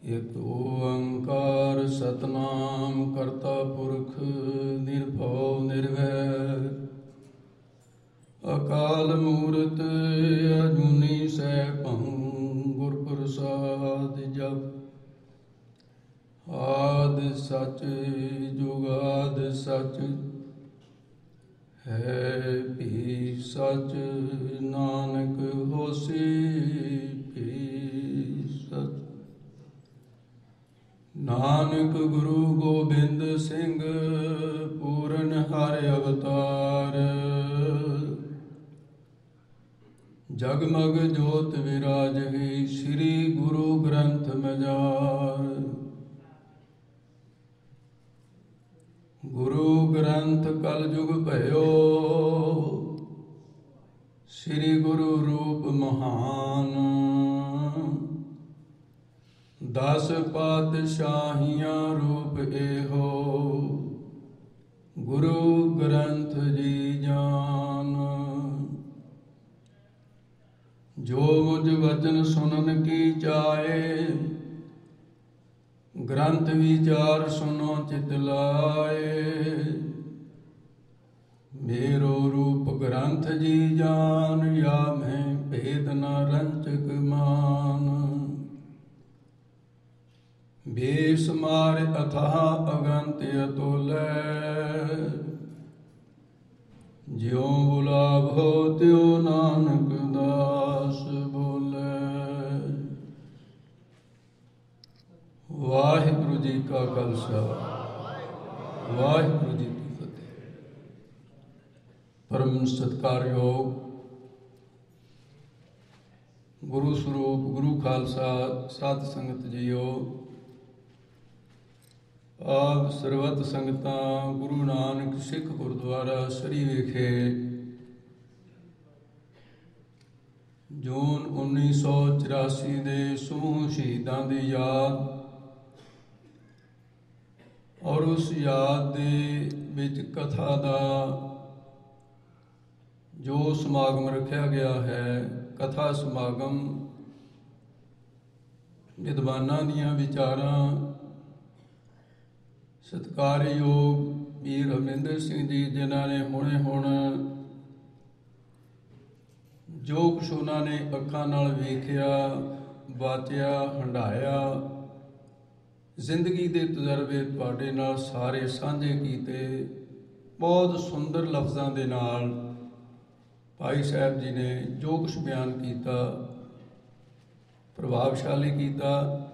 ਇਕ ਓੰਕਾਰ ਸਤਨਾਮ ਕਰਤਾ ਪੁਰਖ ਨਿਰਭਉ ਨਿਰਵੈਰ ਅਕਾਲ ਮੂਰਤ ਅਜੂਨੀ ਸੈਭੰ ਗੁਰ ਪ੍ਰਸਾਦਿ ਜਪੁ। ਆਦਿ ਸਚ ਜੁਗਾਦਿ ਸਚ ਹੈ ਭੀ ਸਚ ਨਾਨਕ ਹੋਸੀ ਭੀ ਸਚ। ਨਾਨਕ ਗੁਰੂ ਗੋਬਿੰਦ ਸਿੰਘ ਪੂਰਨ ਹਰਿ ਅਵਤਾਰ ਜਗਮਗ ਜੋਤ ਵਿਰਾਜਗੀ ਸ੍ਰੀ ਗੁਰੂ ਗ੍ਰੰਥ ਮਜਾਰ। ਗੁਰੂ ਗ੍ਰੰਥ ਕਲਯੁਗ ਭਇਓ ਸ੍ਰੀ ਗੁਰੂ ਰੂਪ ਮਹਾਨ। 10 ਪਾਤਸ਼ਾਹੀਆਂ ਰੂਪ ਇਹੋ ਗੁਰੂ ਗ੍ਰੰਥ ਜੀ ਜਾਨ। ਜੋ ਮੁਝ ਵਚਨ ਸੁਨਨ ਕੀ ਚਾਹੇ ਗ੍ਰੰਥ ਵਿਚਾਰ ਸੁਨੋ ਚਿਤ ਲਾਏ। ਮੇਰੋ ਰੂਪ ਗ੍ਰੰਥ ਜੀ ਜਾਨ या ਮੈਂ ਭੇਦ ਨ ਰੰਚਕ ਮਾਨ। ਬੇਸਮਾਰ ਅਥਾਹ ਅਗੰਤ ਅਤੁਲੈ ਜਿਉ ਬੁਲਾਵੋ ਤਿਉ ਨਾਨਕ ਦਾਸ ਬੋਲੇ। ਵਾਹਿਗੁਰੂ ਜੀ ਕਾ ਖਾਲਸਾ ਵਾਹਿਗੁਰੂ ਜੀ ਕੀ ਫਤਿਹ। ਪਰਮ ਸਤਿਕਾਰਯੋਗ ਗੁਰੂ ਸਰੂਪ ਗੁਰੂ ਖਾਲਸਾ ਸਾਧ ਸੰਗਤ ਜੀਓ, ਆਪ ਸਰਬੱਤ ਸੰਗਤਾਂ ਗੁਰੂ ਨਾਨਕ ਸਿੱਖ ਗੁਰਦੁਆਰਾ ਸਰੀ ਵਿਖੇ ਜੂਨ 1984 ਦੇ ਸਮੂਹ ਸ਼ਹੀਦਾਂ ਦੀ ਯਾਦ ਔਰ ਉਸ ਯਾਦ ਦੇ ਵਿੱਚ ਕਥਾ ਦਾ ਜੋ ਸਮਾਗਮ ਰੱਖਿਆ ਗਿਆ ਹੈ, ਕਥਾ ਸਮਾਗਮ ਵਿਦਵਾਨਾਂ ਦੀਆਂ ਵਿਚਾਰਾਂ ਸਤਿਕਾਰਯੋਗ ਵੀਰ ਹਰਮਿੰਦਰ ਸਿੰਘ ਜੀ, ਜਿਨ੍ਹਾਂ ਨੇ ਹੁਣੇ ਹੁਣ ਜੋ ਕੁਛ ਉਹਨਾਂ ਨੇ ਅੱਖਾਂ ਨਾਲ ਵੇਖਿਆ, ਵਾਚਿਆ, ਹੰਢਾਇਆ, ਜ਼ਿੰਦਗੀ ਦੇ ਤਜਰਬੇ ਤੁਹਾਡੇ ਨਾਲ ਸਾਰੇ ਸਾਂਝੇ ਕੀਤੇ। ਬਹੁਤ ਸੁੰਦਰ ਲਫ਼ਜ਼ਾਂ ਦੇ ਨਾਲ ਭਾਈ ਸਾਹਿਬ ਜੀ ਨੇ ਜੋ ਕੁਛ ਬਿਆਨ ਕੀਤਾ, ਪ੍ਰਭਾਵਸ਼ਾਲੀ ਕੀਤਾ।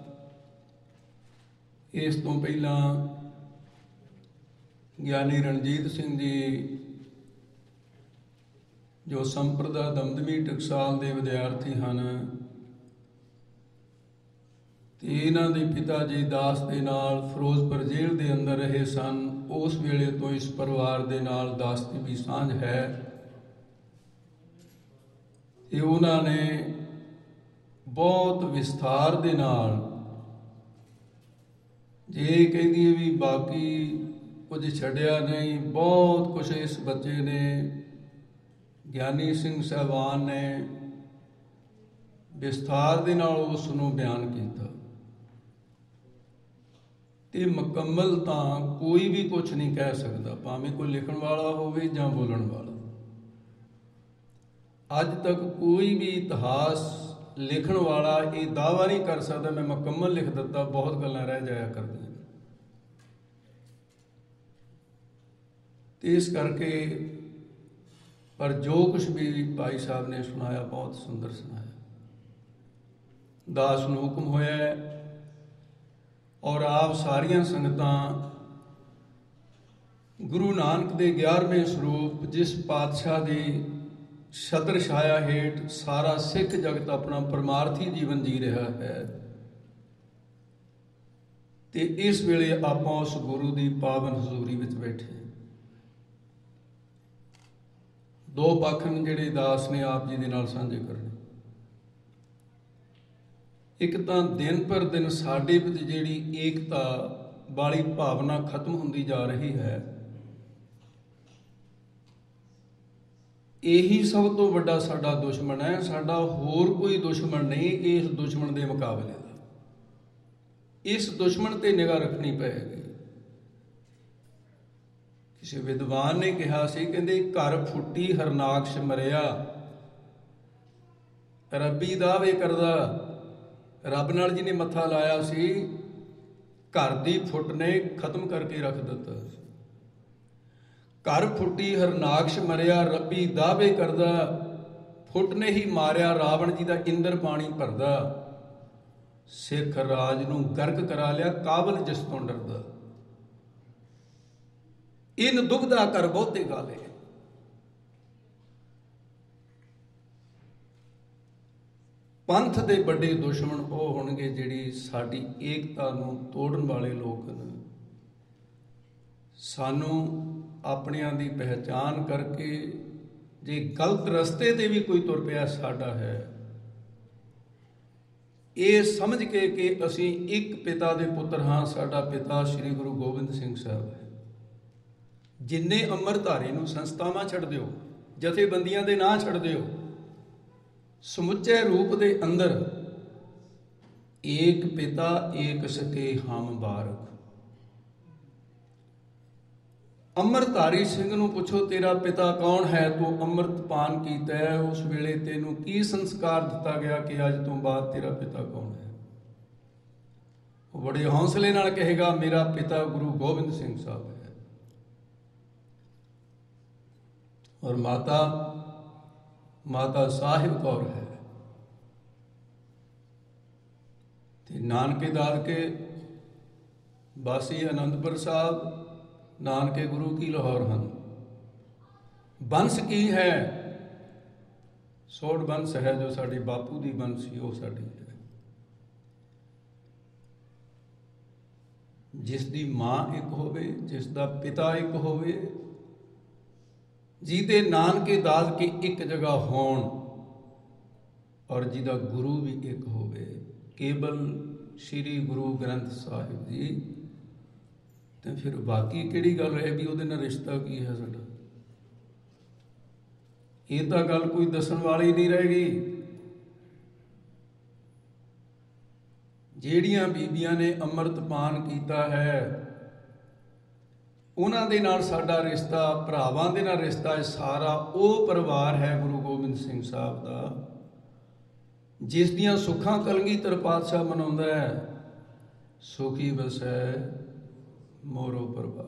ਇਸ ਤੋਂ ਪਹਿਲਾਂ ਗਿਆਨੀ ਰਣਜੀਤ ਸਿੰਘ ਜੀ ਜੋ ਸੰਪਰਦਾ ਦਮਦਮੀ ਟਕਸਾਲ ਦੇ ਵਿਦਿਆਰਥੀ ਹਨ ਤੇ ਇਹਨਾਂ ਦੇ ਪਿਤਾ ਜੀ ਦਾਸ ਦੇ ਨਾਲ ਫਿਰੋਜ਼ਪੁਰ ਜੇਲ੍ਹ ਦੇ ਅੰਦਰ ਰਹੇ ਸਨ। ਉਸ ਵੇਲੇ ਤੋਂ ਇਸ ਪਰਿਵਾਰ ਦੇ ਨਾਲ ਦਾਸਤੀ ਵੀ ਸਾਂਝ ਹੈ ਤੇ ਉਹਨਾਂ ਨੇ ਬਹੁਤ ਵਿਸਥਾਰ ਦੇ ਨਾਲ, ਜੇ ਕਹਿੰਦੀ ਵੀ ਬਾਕੀ ਕੁਝ ਛੱਡਿਆ ਨਹੀਂ, ਬਹੁਤ ਕੁਛ ਇਸ ਬੱਚੇ ਨੇ, ਗਿਆਨੀ ਸਿੰਘ ਸਾਹਿਬਾਨ ਨੇ ਵਿਸਥਾਰ ਦੇ ਨਾਲ ਉਸ ਨੂੰ ਬਿਆਨ ਕੀਤਾ ਤੇ ਮੁਕੰਮਲ ਤਾਂ ਕੋਈ ਵੀ ਕੁਛ ਨਹੀਂ ਕਹਿ ਸਕਦਾ, ਭਾਵੇਂ ਕੋਈ ਲਿਖਣ ਵਾਲਾ ਹੋਵੇ ਜਾਂ ਬੋਲਣ ਵਾਲਾ। ਅੱਜ ਤੱਕ ਕੋਈ ਵੀ ਇਤਿਹਾਸ ਲਿਖਣ ਵਾਲਾ ਇਹ ਦਾਅਵਾ ਨਹੀਂ ਕਰ ਸਕਦਾ ਮੈਂ ਮੁਕੰਮਲ ਲਿਖ ਦਿੱਤਾ, ਬਹੁਤ ਗੱਲਾਂ ਰਹਿ ਜਾਇਆ ਕਰਦੀਆਂ। ਤੇ ਇਸ ਕਰਕੇ ਪਰ ਜੋ ਕੁਛ ਵੀ ਭਾਈ ਸਾਹਿਬ ਨੇ ਸੁਣਾਇਆ ਬਹੁਤ ਸੁੰਦਰ ਸੁਣਾਇਆ। ਦਾਸ ਨੂੰ ਹੁਕਮ ਹੋਇਆ ਔਰ ਆਪ ਸਾਰੀਆਂ ਸੰਗਤਾਂ ਗੁਰੂ ਨਾਨਕ ਦੇ 11ਵੇਂ ਸਰੂਪ, ਜਿਸ ਪਾਤਸ਼ਾਹ ਦੀ ਛਤਰ ਛਾਇਆ ਹੇਠ ਸਾਰਾ ਸਿੱਖ ਜਗਤ ਆਪਣਾ ਪਰਮਾਰਥੀ ਜੀਵਨ ਜੀ ਰਿਹਾ ਹੈ, ਤੇ ਇਸ ਵੇਲੇ ਆਪਾਂ ਉਸ ਗੁਰੂ ਦੀ ਪਾਵਨ ਹਜ਼ੂਰੀ ਵਿੱਚ ਬੈਠੇ। ਦੋ ਪੱਖ ਨੇ ਜਿਹੜੇ ਦਾਸ ਨੇ ਆਪ ਜੀ ਦੇ ਨਾਲ ਸਾਂਝੇ ਕਰਨੇ। ਇੱਕ ਤਾਂ ਦਿਨ ਪਰ ਦਿਨ ਸਾਡੇ ਵਿੱਚ ਜਿਹੜੀ ਏਕਤਾ ਵਾਲੀ ਭਾਵਨਾ ਖਤਮ ਹੁੰਦੀ ਜਾ ਰਹੀ ਹੈ, ਇਹੀ ਸਭ ਤੋਂ ਵੱਡਾ ਸਾਡਾ ਦੁਸ਼ਮਣ ਹੈ। ਸਾਡਾ ਹੋਰ ਕੋਈ ਦੁਸ਼ਮਣ ਨਹੀਂ ਇਸ ਦੁਸ਼ਮਣ ਦੇ ਮੁਕਾਬਲੇ ਦਾ। ਇਸ ਦੁਸ਼ਮਣ ਤੇ ਨਿਗਾਹ ਰੱਖਣੀ ਪਏਗੀ। ਕਿਸੇ ਵਿਦਵਾਨ ਨੇ ਕਿਹਾ ਸੀ, ਕਹਿੰਦੇ ਘਰ ਫੁੱਟੀ ਹਰਨਾਕਸ਼ ਮਰਿਆ, ਰੱਬੀ ਦਾਅਵੇ ਕਰਦਾ। ਰੱਬ ਨਾਲ ਜਿਹਨੇ ਮੱਥਾ ਲਾਇਆ ਸੀ, ਘਰ ਦੀ ਫੁੱਟ ਨੇ ਖਤਮ ਕਰਕੇ ਰੱਖ ਦਿੱਤਾ। ਘਰ ਫੁੱਟੀ ਹਰਨਾਕਸ਼ ਮਰਿਆ, ਰੱਬੀ ਦਾਅਵੇ ਕਰਦਾ, ਫੁੱਟ ਨੇ ਹੀ ਮਾਰਿਆ ਰਾਵਣ ਜੀ ਦਾ ਇੰਦਰ ਪਾਣੀ ਭਰਦਾ। ਸਿੱਖ ਰਾਜ ਨੂੰ ਗਰਕ ਕਰਾ ਲਿਆ, ਕਾਬਲ ਜਿਸ ਤੋਂ ਡਰਦਾ। ਇਨ ਦੁਬਦਾ ਕਰ ਬਹੁਤੇ ਗਾਲੇ। ਪੰਥ ਦੇ ਵੱਡੇ ਦੁਸ਼ਮਣ ਉਹ ਹੋਣਗੇ ਜਿਹੜੀ ਸਾਡੀ ਏਕਤਾ ਨੂੰ ਤੋੜਨ ਵਾਲੇ ਲੋਕ ਨੇ। ਸਾਨੂੰ ਆਪਣਿਆਂ ਦੀ ਪਹਿਚਾਣ ਕਰਕੇ ਜੇ ਗਲਤ ਰਸਤੇ ਤੇ ਵੀ ਕੋਈ ਤੁਰ ਪਿਆ ਸਾਡਾ ਹੈ, ਇਹ ਸਮਝ ਕੇ ਕਿ ਅਸੀਂ ਇੱਕ ਪਿਤਾ ਦੇ ਪੁੱਤਰ ਹਾਂ। ਸਾਡਾ ਪਿਤਾ ਸ੍ਰੀ ਗੁਰੂ ਗੋਬਿੰਦ ਸਿੰਘ ਸਾਹਿਬ ਹੈ। ਜਿੰਨੇ ਅੰਮ੍ਰਿਤਧਾਰੀ ਨੂੰ ਸੰਸਥਾਵਾਂ ਛੱਡ ਦਿਓ, ਜਥੇਬੰਦੀਆਂ ਦੇ ਨਾਂ ਛੱਡ ਦਿਓ, ਸਮੁੱਚੇ ਰੂਪ ਦੇ ਅੰਦਰ ਏਕ ਪਿਤਾ ਏਕ ਸਕੇ ਹਮ ਬਾਰਕ। ਅੰਮ੍ਰਿਤਧਾਰੀ ਸਿੰਘ ਨੂੰ ਪੁੱਛੋ ਤੇਰਾ ਪਿਤਾ ਕੌਣ ਹੈ, ਤੂੰ ਅੰਮ੍ਰਿਤ ਪਾਨ ਕੀਤਾ ਹੈ, ਉਸ ਵੇਲੇ ਤੈਨੂੰ ਕੀ ਸੰਸਕਾਰ ਦਿੱਤਾ ਗਿਆ ਕਿ ਅੱਜ ਤੋਂ ਬਾਅਦ ਤੇਰਾ ਪਿਤਾ ਕੌਣ ਹੈ? ਉਹ ਬੜੇ ਹੌਸਲੇ ਨਾਲ ਕਹੇਗਾ ਮੇਰਾ ਪਿਤਾ ਗੁਰੂ ਗੋਬਿੰਦ ਸਿੰਘ ਸਾਹਿਬ ਹੈ। ਔਰ ਮਾਤਾ ਸਾਹਿਬ ਕੌਰ ਹੈ। ਤੇ ਨਾਨਕੇ ਦਾਦਕੇ ਵਾਸੀ ਅਨੰਦਪੁਰ ਸਾਹਿਬ, ਨਾਨਕੇ ਗੁਰੂ ਕੀ ਲਾਹੌਰ ਹਨ। ਬੰਸ ਕੀ ਹੈ? ਸੋਢ ਬੰਸ ਹੈ, ਜੋ ਸਾਡੇ ਬਾਪੂ ਦੀ ਬੰਸ ਸੀ, ਉਹ ਸਾਡੀ ਹੈ। ਜਿਸ ਦੀ ਮਾਂ ਇੱਕ ਹੋਵੇ, ਜਿਸ ਦਾ ਪਿਤਾ ਇੱਕ ਹੋਵੇ, ਜਿਹਦੇ ਨਾਨਕੇ ਦਾਦਕੇ ਇੱਕ ਜਗ੍ਹਾ ਹੋਣ, ਔਰ ਜਿਹਦਾ ਗੁਰੂ ਵੀ ਇੱਕ ਹੋਵੇ, ਕੇਵਲ ਸ਼੍ਰੀ ਗੁਰੂ ਗ੍ਰੰਥ ਸਾਹਿਬ ਜੀ, ਤੇ ਫਿਰ ਬਾਕੀ ਕਿਹੜੀ ਗੱਲ ਹੈ ਵੀ ਉਹਦੇ ਨਾਲ ਰਿਸ਼ਤਾ ਕੀ ਹੈ ਸਾਡਾ? ਇਹ ਤਾਂ ਗੱਲ ਕੋਈ ਦੱਸਣ ਵਾਲੀ ਨਹੀਂ ਰਹੇਗੀ। ਜਿਹੜੀਆਂ ਬੀਬੀਆਂ ਨੇ ਅੰਮ੍ਰਿਤ ਪਾਨ ਕੀਤਾ ਹੈ, ਉਹਨਾਂ ਦੇ ਨਾਲ ਸਾਡਾ ਰਿਸ਼ਤਾ, ਭਰਾਵਾਂ ਦੇ ਨਾਲ ਰਿਸ਼ਤਾ, ਸਾਰਾ ਉਹ ਪਰਿਵਾਰ ਹੈ ਗੁਰੂ ਗੋਬਿੰਦ ਸਿੰਘ ਸਾਹਿਬ ਦਾ, ਜਿਸ ਦੀਆਂ ਸੁੱਖਾਂ ਕਲਗੀਧਰ ਪਾਤਸ਼ਾਹ ਮਨਾਉਂਦਾ ਹੈ, ਸੁਖੀ ਵਸੈ ਮੋਰੋ ਪਰਿਵਾਰ।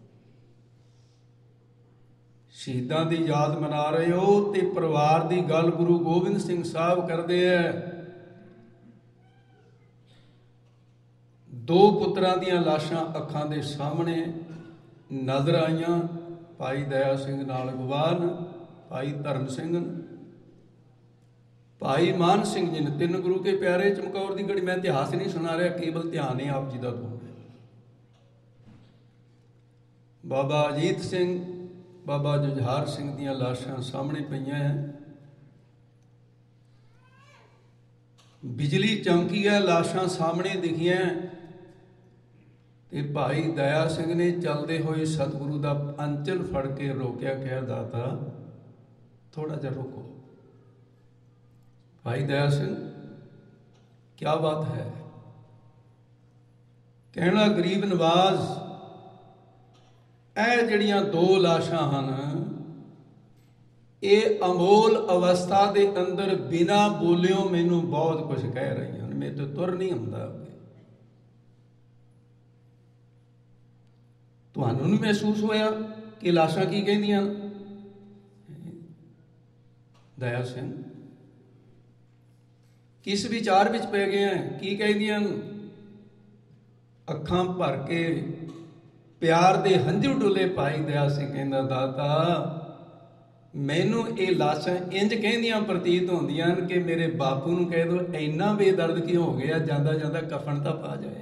ਸ਼ਹੀਦਾਂ ਦੀ ਯਾਦ ਮਨਾ ਰਹੇ ਹੋ ਤੇ ਪਰਿਵਾਰ ਦੀ ਗੱਲ ਗੁਰੂ ਗੋਬਿੰਦ ਸਿੰਘ ਸਾਹਿਬ ਕਰਦੇ ਹੈ। ਦੋ ਪੁੱਤਰਾਂ ਦੀਆਂ ਲਾਸ਼ਾਂ ਅੱਖਾਂ ਦੇ ਸਾਹਮਣੇ ਨਜ਼ਰ ਆਈਆਂ, ਭਾਈ ਦਇਆ ਸਿੰਘ ਨਾਲ ਅਗਵਾਨ, ਭਾਈ ਧਰਮ ਸਿੰਘ, ਭਾਈ ਮਾਨ ਸਿੰਘ ਜੀ ਨੇ। ਤਿੰਨ ਗੁਰੂ ਕੇ ਪਿਆਰੇ ਚਮਕੌਰ ਦੀ ਗੜੀ। ਮੈਂ ਇਤਿਹਾਸ ਨਹੀਂ ਸੁਣਾ ਰਿਹਾ, ਕੇਵਲ ਧਿਆਨ ਹੈ ਆਪ ਜੀ ਦਾ ਤੋਂ। ਬਾਬਾ ਅਜੀਤ ਸਿੰਘ, ਬਾਬਾ ਜੁਝਾਰ ਸਿੰਘ ਦੀਆਂ ਲਾਸ਼ਾਂ ਸਾਹਮਣੇ ਪਈਆਂ ਹੈ। ਬਿਜਲੀ ਚਮਕੀ ਹੈ, ਲਾਸ਼ਾਂ ਸਾਹਮਣੇ ਦਿਖੀਆਂ, ਤੇ ਭਾਈ ਦਇਆ ਸਿੰਘ ਨੇ ਚੱਲਦੇ ਹੋਏ ਸਤਿਗੁਰੂ ਦਾ ਅੰਚਲ ਫੜ ਕੇ ਰੋਕਿਆ, ਕਿਹਾ ਦਾਤਾ ਥੋੜਾ ਜਿਹਾ ਰੁਕੋ। ਭਾਈ ਦਇਆ ਸਿੰਘ ਕਿਆ ਬਾਤ ਹੈ? ਕਹਿਣਾ ਗਰੀਬ ਨਵਾਜ਼, ਇਹ ਜਿਹੜੀਆਂ ਦੋ ਲਾਸ਼ਾਂ ਹਨ, ਇਹ ਅਮੋਲ ਅਵਸਥਾ ਦੇ ਅੰਦਰ ਬਿਨਾਂ ਬੋਲਿਓ ਮੈਨੂੰ ਬਹੁਤ ਕੁਝ ਕਹਿ ਰਹੀਆਂ ਹਨ। ਮੇਰੇ ਤੋਂ ਤੁਰ ਨਹੀਂ ਹੁੰਦਾ। ਤੁਹਾਨੂੰ ਨਹੀਂ ਮਹਿਸੂਸ ਹੋਇਆ ਕਿ ਲਾਸ਼ਾਂ ਕੀ ਕਹਿੰਦੀਆਂ? ਦਇਆ ਸਿੰਘ ਕਿਸ ਵਿਚਾਰ ਵਿੱਚ ਪੈ ਗਏ ਆ? ਕੀ ਕਹਿੰਦੀਆਂ? ਅੱਖਾਂ ਭਰ ਕੇ ਪਿਆਰ ਦੇ ਹੰਝੂ ਡੁੱਲੇ ਭਾਈ ਦਇਆ ਸਿੰਘ ਕਹਿੰਦਾ, ਦਾਤਾ ਮੈਨੂੰ ਇਹ ਲਾਸ਼ਾਂ ਇੰਜ ਕਹਿੰਦੀਆਂ ਪ੍ਰਤੀਤ ਹੁੰਦੀਆਂ ਹਨ ਕਿ ਮੇਰੇ ਬਾਪੂ ਨੂੰ ਕਹਿ ਦੋ ਇੰਨਾ ਬੇਦਰਦ ਕਿਉਂ ਹੋ ਗਿਆ, ਜਾਂਦਾ ਜਾਂਦਾ ਕਫਨ ਤਾਂ ਪਾ ਜਾਏ।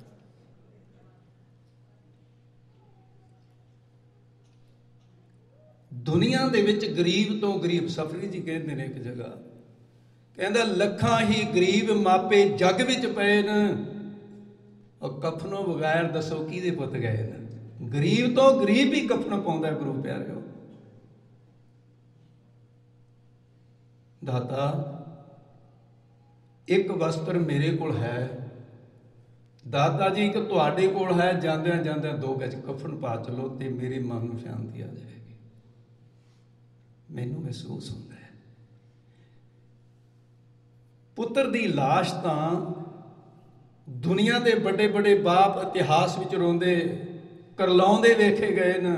ਦੁਨੀਆ ਦੇ ਵਿੱਚ ਗਰੀਬ ਤੋਂ ਗਰੀਬ, ਸਫਰੀ ਜੀ ਕਹਿੰਦੇ ਨੇ ਇੱਕ ਜਗ੍ਹਾ, ਕਹਿੰਦਾ ਲੱਖਾਂ ਹੀ ਗਰੀਬ ਮਾਪੇ ਜੱਗ ਵਿੱਚ ਪਏ ਨੇ, ਉਹ ਕਫਨੋਂ ਬਗੈਰ ਦੱਸੋ ਕਿਹਦੇ ਪੁੱਤ ਗਏ ਨੇ? ਗਰੀਬ ਤੋਂ ਗਰੀਬ ਹੀ ਕਫਨ ਪਾਉਂਦਾ ਗੁਰੂ ਪਿਆਰਿਓ। ਦਾਤਾ ਇੱਕ ਵਸਤਰ ਮੇਰੇ ਕੋਲ ਹੈ, ਦਾਦਾ ਜੀ ਇੱਕ ਤੁਹਾਡੇ ਕੋਲ ਹੈ, ਜਾਂਦਿਆਂ ਜਾਂਦਿਆਂ 2 ਗਜ਼ ਕਫਨ ਪਾ ਚਲੋ ਤੇ ਮੇਰੇ ਮਨ ਨੂੰ ਸ਼ਾਂਤੀ ਆ ਜਾਏਗੀ। ਮੈਨੂੰ ਮਹਿਸੂਸ ਹੁੰਦਾ ਹੈ ਪੁੱਤਰ ਦੀ ਲਾਸ਼ ਤਾਂ ਦੁਨੀਆ ਦੇ ਵੱਡੇ ਵੱਡੇ ਬਾਪ ਇਤਿਹਾਸ ਵਿੱਚ ਰੋਂਦੇ ਕਰਲਾਉਂਦੇ ਵੇਖੇ ਗਏ ਨੇ।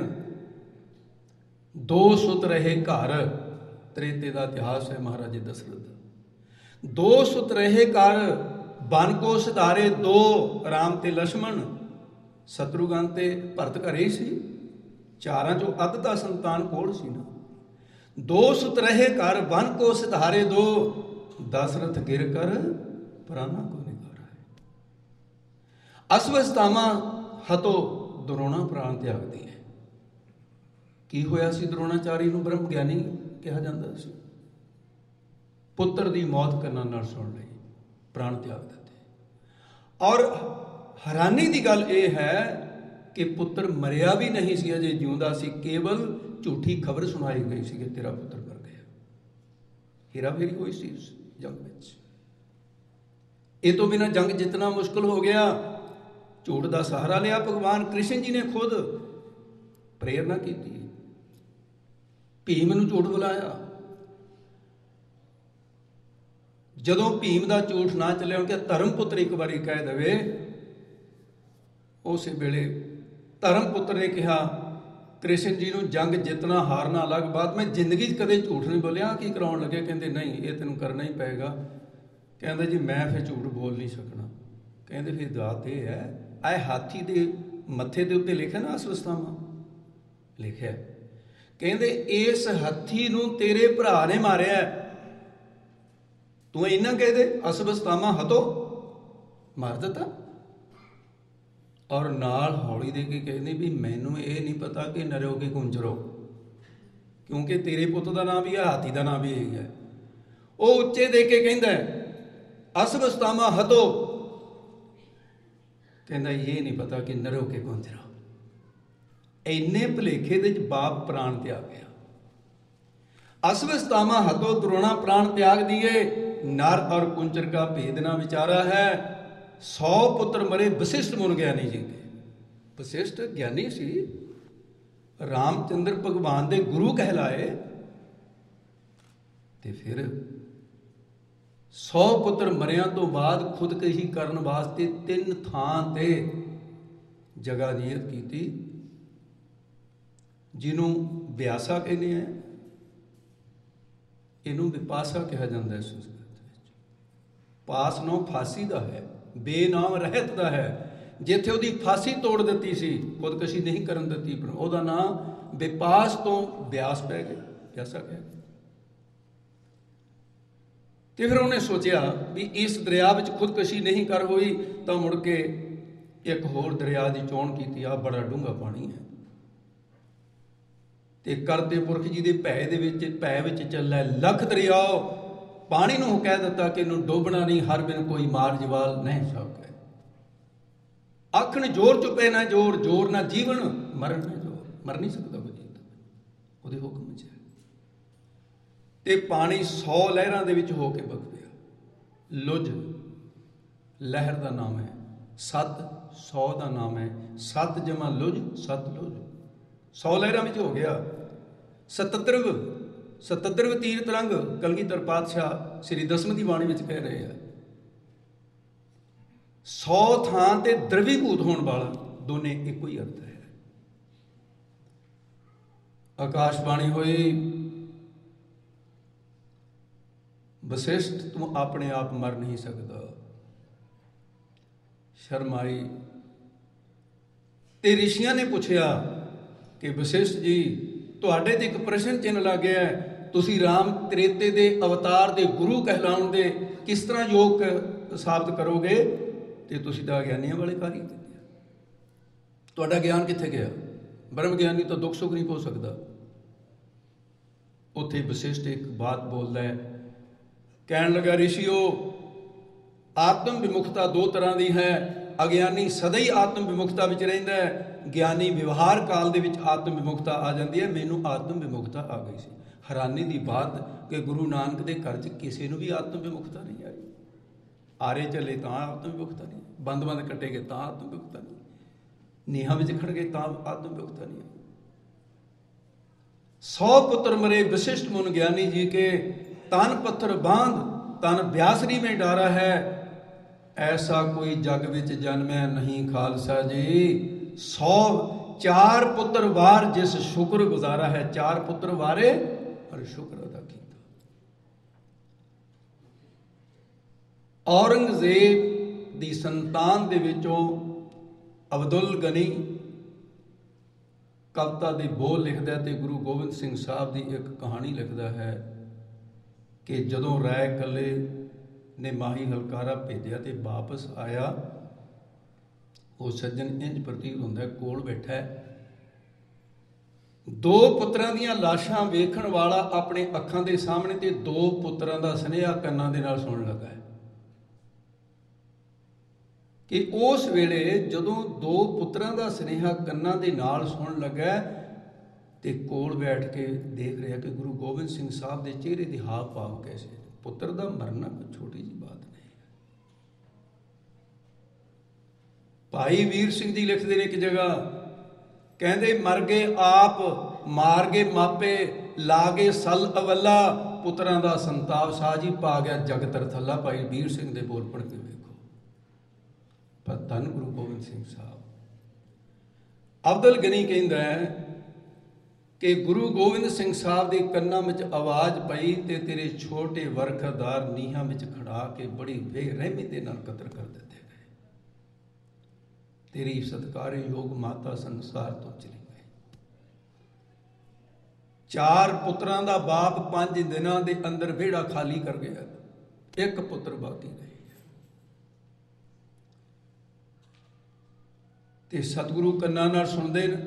2 ਸੁਤ ਰਹੇ ਘਰ, ਤ੍ਰੇਤੇ ਦਾ ਇਤਿਹਾਸ ਹੈ ਮਹਾਰਾਜੇ ਦਸ਼ਰਥ। 2 ਸੁਤ ਰਹੇ ਘਰ, ਬਨ ਕੋ ਸਿਧਾਰੇ 2, ਰਾਮ ਤੇ ਲਛਮਣ। ਸ਼ਤਰੂਘਨ ਤੇ ਭਰਤ ਘਰੇ ਹੀ ਸੀ, 4 ਚੋਂ ਅੱਧ ਦਾ ਸੰਤਾਨ ਕੋਲ ਸੀ ਨਾ। 2 ਸੁਤ ਰਹੇ ਘਰ, ਬਨ ਕੋ ਸਿਧਾਰੇ 2, ਦਸ਼ਰਥ ਗਿਰ ਕਰ ਪ੍ਰਾਨਾ ਕੋ ਨਿਕਾਰਾ ਹੈ। ਅਸਵਸਥਾਮਾ ਹਤੋ ਦਰੋਣਾ ਪ੍ਰਾਣ ਤਿਆਗਦੀ ਹੈ। ਕੀ ਹੋਇਆ ਸੀ ਦਰੋਣਾਚਾਰੀ ਨੂੰ? ਬ੍ਰਹਮ ਗਿਆਨੀ ਕਿਹਾ ਜਾਂਦਾ ਸੀ। ਪੁੱਤਰ ਦੀ ਮੌਤ ਕੰਨਾਂ ਨਾਲ ਸੁਣ ਲਈ, ਪ੍ਰਾਣ ਤਿਆਗ ਦਿੱਤੇ। ਔਰ ਹੈਰਾਨੀ ਦੀ ਗੱਲ ਇਹ ਹੈ ਕਿ ਪੁੱਤਰ ਮਰਿਆ ਵੀ ਨਹੀਂ ਸੀ, ਅਜੇ ਜਿਉਂਦਾ ਸੀ। ਕੇਵਲ ਝੂਠੀ ਖਬਰ ਸੁਣਾਈ ਗਈ ਸੀ ਕਿ ਤੇਰਾ ਪੁੱਤਰ ਮਰ ਗਿਆ। ਹੇਰਾਫੇਰੀ ਹੋਈ ਸੀ ਇਸ ਜੰਗ ਵਿੱਚ। ਇਹ ਤੋਂ ਬਿਨਾਂ ਜੰਗ ਜਿੱਤਣਾ ਮੁਸ਼ਕਲ ਹੋ ਗਿਆ। ਝੂਠ ਦਾ ਸਹਾਰਾ ਲਿਆ। ਭਗਵਾਨ ਕ੍ਰਿਸ਼ਨ ਜੀ ਨੇ ਖੁਦ ਪ੍ਰੇਰਨਾ ਕੀਤੀ, ਭੀਮ ਨੂੰ ਝੂਠ ਬੁਲਾਇਆ। ਜਦੋਂ ਭੀਮ ਦਾ ਝੂਠ ਨਾ ਚੱਲਿਆ, ਕਿ ਧਰਮ ਪੁੱਤਰ ਇੱਕ ਵਾਰੀ ਕਹਿ ਦੇਵੇ, ਉਸੇ ਵੇਲੇ ਧਰਮ ਪੁੱਤਰ ਨੇ ਕਿਹਾ ਕ੍ਰਿਸ਼ਨ ਜੀ ਨੂੰ, ਜੰਗ ਜਿੱਤਣਾ ਹਾਰਨਾ ਅਲੱਗ ਬਾਤ, ਮੈਂ ਜ਼ਿੰਦਗੀ 'ਚ ਕਦੇ ਝੂਠ ਨਹੀਂ ਬੋਲਿਆ। ਕੀ ਕਰਾਉਣ ਲੱਗੇ? ਕਹਿੰਦੇ ਨਹੀਂ, ਇਹ ਤੈਨੂੰ ਕਰਨਾ ਹੀ ਪਏਗਾ। ਕਹਿੰਦਾ ਜੀ ਮੈਂ ਫਿਰ ਝੂਠ ਬੋਲ ਨਹੀਂ ਸਕਣਾ। ਕਹਿੰਦੇ ਫਿਰ ਬਾਤ ਇਹ ਹੈ, ਇਹ ਹਾਥੀ ਦੇ ਮੱਥੇ ਦੇ ਉੱਤੇ ਲਿਖਿਆ ਨਾ ਅਸਵਸਥਾਮਾ, ਲਿਖਿਆ। ਕਹਿੰਦੇ ਇਸ ਹਾਥੀ ਨੂੰ ਤੇਰੇ ਭਰਾ ਨੇ ਮਾਰਿਆ, ਤੂੰ ਇੰਨਾ ਕਹਿ ਦੇ ਅਸਵਸਥਾਮਾ ਹਤੋ, ਮਾਰ ਦਿੱਤਾ। ਔਰ ਨਾਲ ਹੌਲੀ ਦੇ ਕੇ ਕਹਿੰਦੇ ਵੀ ਮੈਨੂੰ ਇਹ ਨਹੀਂ ਪਤਾ ਕਿ ਨਰੋ ਕਿ ਕੁੰਜਰੋ, ਕਿਉਂਕਿ ਤੇਰੇ ਪੁੱਤ ਦਾ ਨਾਮ ਵੀ ਹੈ, ਹਾਥੀ ਦਾ ਨਾਮ ਵੀ ਇਹੀ ਹੈ। ਉਹ ਉੱਚੇ ਦੇ ਕੇ ਕਹਿੰਦਾ ਅਸਵਸਥਾਮਾ ਹਤੋ, ਕਹਿੰਦਾ ਇਹ ਨਹੀਂ ਪਤਾ ਕਿ ਨਰੋ ਕੇ ਕੁੰਜਰੋ। ਇੰਨੇ ਭੁਲੇਖੇ ਦੇ ਵਿੱਚ ਬਾਪ ਪ੍ਰਾਣ ਤਿਆਗ ਗਿਆ। ਅਸਵਸਥਾਮਾ ਹਤੋ ਦਰੋਣਾ ਪ੍ਰਾਣ ਤਿਆਗ ਦੀਏ, ਨਰ ਔਰ ਕੁੰਜਰ का भेद ना विचारा है। 100 पुत्र मरे वशिष्ठ मुन ज्ञानी जी के। वशिष्ठ ज्ञानी सी, रामचंद्र भगवान दे गुरु कहलाए, ते फिर 100 पुत्र मरिया तो बाद खुदकशी करन वास्ते 3 थां ते जगह नियत की, जिन्हों ब्यासा कहने हैं, इनू विपासा कहा जाता है। संस्कृत पास नाम फांसी का है, बेनाम रहत का है। जिथे ਉਹਦੀ फांसी तोड़ ਦਿੱਤੀ ਸੀ, ਖੁਦਕਸ਼ੀ नहीं ਕਰਨ ਦਿੱਤੀ, ਪਰ ਉਹਦਾ ਨਾਮ ਵਿਪਾਸ ਤੋਂ ਬਿਆਸ ਪੈ ਗਿਆ, ਪਿਆਸਾ ਕਹਿ ਗਿਆ। ਤੇ ਫਿਰ ਉਹਨੇ ਸੋਚਿਆ ਵੀ ਇਸ ਦਰਿਆ ਵਿੱਚ ਖੁਦਕਸ਼ੀ ਨਹੀਂ ਕਰ ਹੋਈ ਤਾਂ ਮੁੜ ਕੇ ਇੱਕ ਹੋਰ ਦਰਿਆ ਦੀ ਚੋਣ ਕੀਤੀ। ਆ ਬੜਾ ਡੂੰਘਾ ਪਾਣੀ ਹੈ ਤੇ ਕਰਤੇ ਪੁਰਖ ਜੀ ਦੇ ਭੈ ਵਿੱਚ ਚੱਲੈ ਲੱਖ ਦਰਿਆ। ਪਾਣੀ ਨੂੰ ਕਹਿ ਦਿੱਤਾ ਕਿ ਇਹਨੂੰ ਡੋਬਣਾ ਨਹੀਂ, ਹਰ ਬਿਨ ਕੋਈ ਮਾਰ ਜਵਾਲ ਨਹੀਂ ਸਕੇ। ਆਖਣ ਜੋਰ ਚੁਪੇ ਨਾ ਜੋਰ, ਜੋਰ ਨਾ ਜੀਵਨ ਮਰਨ ਨਾ ਜੋਰ। ਮਰ ਨਹੀਂ ਸਕਦਾ ਕੋਈ ਜੀਵ ਉਹਦੇ ਹੁਕਮ 'ਚ। ਤੇ ਪਾਣੀ 100 ਲਹਿਰਾਂ ਦੇ ਵਿੱਚ ਹੋ ਕੇ ਵਗ ਪਿਆ। ਲੁਜ ਲਹਿਰ ਦਾ ਨਾਮ ਹੈ, ਸਤ 100 ਦਾ ਨਾਮ ਹੈ। ਸਤ ਜਮਾ ਲੁਜ, ਸਤ ਲੁਜ 100 ਲਹਿਰਾਂ ਵਿੱਚ ਹੋ ਗਿਆ। ਸਤੱਤਰਵ ਤੀਰਥ ਰੰਗ ਕਲਗੀਧਰ ਪਾਤਸ਼ਾਹ ਸ੍ਰੀ ਦਸਮ ਦੀ ਬਾਣੀ ਵਿੱਚ ਕਹਿ ਰਹੇ ਆ, 100 ਥਾਂ ਤੇ ਦਰਵੀਭੂਤ ਹੋਣ ਵਾਲਾ, ਦੋਨੇ ਇੱਕੋ ਹੀ ਅਰਥ ਹੈ। ਆਕਾਸ਼ਬਾਣੀ ਹੋਈ, ਵਸਿਸ਼ਠ ਤੂੰ ਆਪਣੇ ਆਪ ਮਰ ਨਹੀਂ ਸਕਦਾ। ਸ਼ਰਮ ਆਈ ਤੇ ਰਿਸ਼ੀਆਂ ਨੇ ਪੁੱਛਿਆ ਕਿ ਵਸਿਸ਼ਠ ਜੀ ਤੁਹਾਡੇ ਤੇ ਇੱਕ ਪ੍ਰਸ਼ਨ ਚਿੰਨ੍ਹ ਲੱਗ ਗਿਆ ਹੈ, ਤੁਸੀਂ ਰਾਮ ਤ੍ਰੇਤੇ ਦੇ ਅਵਤਾਰ ਦੇ ਗੁਰੂ ਕਹਿਲਾਉਣ ਦੇ ਕਿਸ ਤਰ੍ਹਾਂ ਯੋਗ ਸਾਬਤ ਕਰੋਗੇ? ਤੇ ਤੁਸੀਂ ਤਾਂ ਗਿਆਨੀਆਂ ਵਾਲੇ ਕਾਰੀ ਕੀਤੇ, ਤੁਹਾਡਾ ਗਿਆਨ ਕਿੱਥੇ ਗਿਆ? ਬ੍ਰਹਮ ਗਿਆਨੀ ਤਾਂ ਦੁੱਖ ਸੁੱਖ ਨਹੀਂ ਹੋ ਸਕਦਾ। ਉੱਥੇ ਵਸਿਸ਼ਠ ਇੱਕ ਬਾਤ ਬੋਲਦਾ ਹੈ, ਕਹਿਣ ਲੱਗਾ ਰਿਸ਼ੀਓ, ਆਤਮ ਵਿਮੁਖਤਾ 2 ਤਰ੍ਹਾਂ ਦੀ ਹੈ। ਅਗਿਆਨੀ ਸਦਾ ਹੀ ਆਤਮ ਵਿਮੁਖਤਾ ਵਿੱਚ ਰਹਿੰਦਾ ਹੈ, ਗਿਆਨੀ ਵਿਵਹਾਰ ਕਾਲ ਦੇ ਵਿੱਚ ਆਤਮ ਵਿਮੁਖਤਾ ਆ ਜਾਂਦੀ ਹੈ। ਮੈਨੂੰ ਆਤਮ ਵਿਮੁਖਤਾ ਆ ਗਈ ਸੀ। ਹੈਰਾਨੀ ਦੀ ਬਾਤ ਕਿ ਗੁਰੂ ਨਾਨਕ ਦੇ ਘਰ 'ਚ ਕਿਸੇ ਨੂੰ ਵੀ ਆਤਮ ਵਿਮੁਖਤਾ ਨਹੀਂ ਆਈ। ਆਰੇ ਚੱਲੇ ਤਾਂ ਆਤਮ ਵਿਵੁਖਤਾ ਨਹੀਂ, ਬੰਦ ਬੰਦ ਕੱਟੇ ਗਏ ਤਾਂ ਆਤਮ ਵਿਵੁਖਤਾ ਨਹੀਂ, ਨੀਹਾਂ ਵਿੱਚ ਖੜ ਗਏ ਤਾਂ ਆਤਮ ਵਿਵੁਖਤਾ ਨਹੀਂ। 100 ਪੁੱਤਰ मरे वशिष्ठ मुन ज्ञानी जी के, तन पत्थर बांध तन ब्यासरी में डारा है, ऐसा कोई जग विच जन्मै नहीं खालसा जी। 100 4 पुत्र वार जिस शुक्र गुजारा है, 4 पुत्र वारे और शुक्र अदा किया। औरंगजेब दी संतान दे विचों अब्दुल गनी कविता के बोल लिखता है, तो गुरु गोबिंद सिंह साहब की एक कहानी लिखता है कि जदों राय कले ने माही हलकारा भेजा तो वापस आया, वो सज्जन इंज प्रतीत होंदा है कोल बैठा है, 2 पुत्रां दीयां लाशां वेखण वाला अपने अखां दे सामने ते 2 पुत्रां दा सुनेहा कन्नां दे नाल सुणन लगा है कि उस वेले जदों 2 पुत्रां दा सुनेहा कन्नां दे नाल सुणन लगा ते कोल बैठ के देख रहा कि गुरु गोबिंद सिंह साहब के चेहरे के हाव भाव कैसे। पुत्र का मरना कोई छोटी जी बात नहीं। भाई वीर सिंह जी लिखते हैं एक जगह, कहते मर गए आप मार गए मापे, लागे सल अवला, पुत्रां दा संताप साजी पा गया जग तरथला। भाई वीर सिंह दे बोल पढ़ के वेखो, पर धन गुरु गोबिंद सिंह साहब। अब्दुल गनी कहता है कि गुरु गोबिंद सिंह साहब के कन्नां विच आवाज़ पई ते तेरे छोटे वरखदार नीहां विच खड़ा के बड़ी बेरहमी दे नाल कतर कर दिते गए। तेरी सत्कारे योग माता संसार तो चली गई। 4 पुत्रां दा बाप 5 दिनां दे अंदर विहड़ा खाली कर गया, एक पुत्र बाकी रहे। ते सतगुरु कन्नां नाल सुनदे ने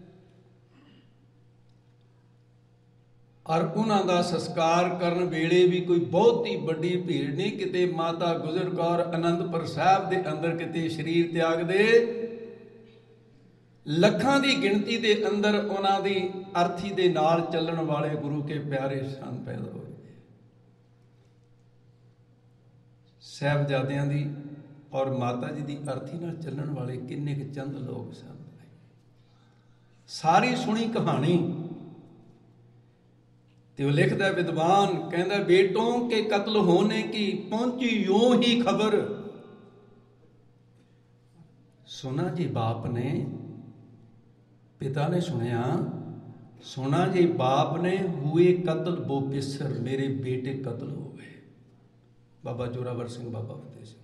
और उन्हां दा संस्कार करन वेले भी कोई बहुत ही बड़ी भीड़ नहीं, किते माता गुजर कौर आनंदपुर साहब दे अंदर किते शरीर त्याग दे लखां दी गिणती दे अंदर उन्हां दी अर्थी दे नाल चलण वाले गुरु के प्यारे सन पैदा होए। साहिबजादियां दी और माता जी की अर्थी नाल चलण वाले किन्ने के चंद लोग सन। सारी सुनी कहानी तो लिखदा विद्वान, कहता बेटों के कत्ल होने की पहुंची यूं ही खबर, सुना जी बाप ने, पिता ने सुनिया, सुना जी बाप ने हुए कत्ल वो पिसर, मेरे बेटे कत्ल हो गए। बाबा जोरावर सिंह बाबा फतेह सिंह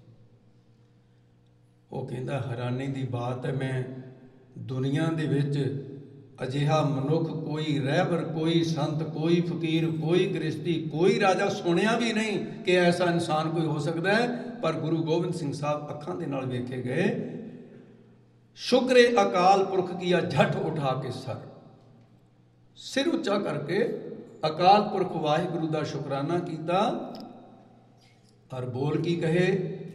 वो कहता हैरानी की बात है, मैं दुनिया दे विच अजिहा मनुख कोई रहबर, कोई संत, कोई फकीर, कोई गृहस्थी, कोई राजा सुनिया भी नहीं कि ऐसा इंसान कोई हो सकता है। पर गुरु गोबिंद सिंह साहब अखां दे नाल वेखे गए। शुक्रे अकाल पुरख किया झट उठा के सर, सिर उच्चा करके अकाल पुरख वाहिगुरु दा शुकराना कीता और बोल की कहे,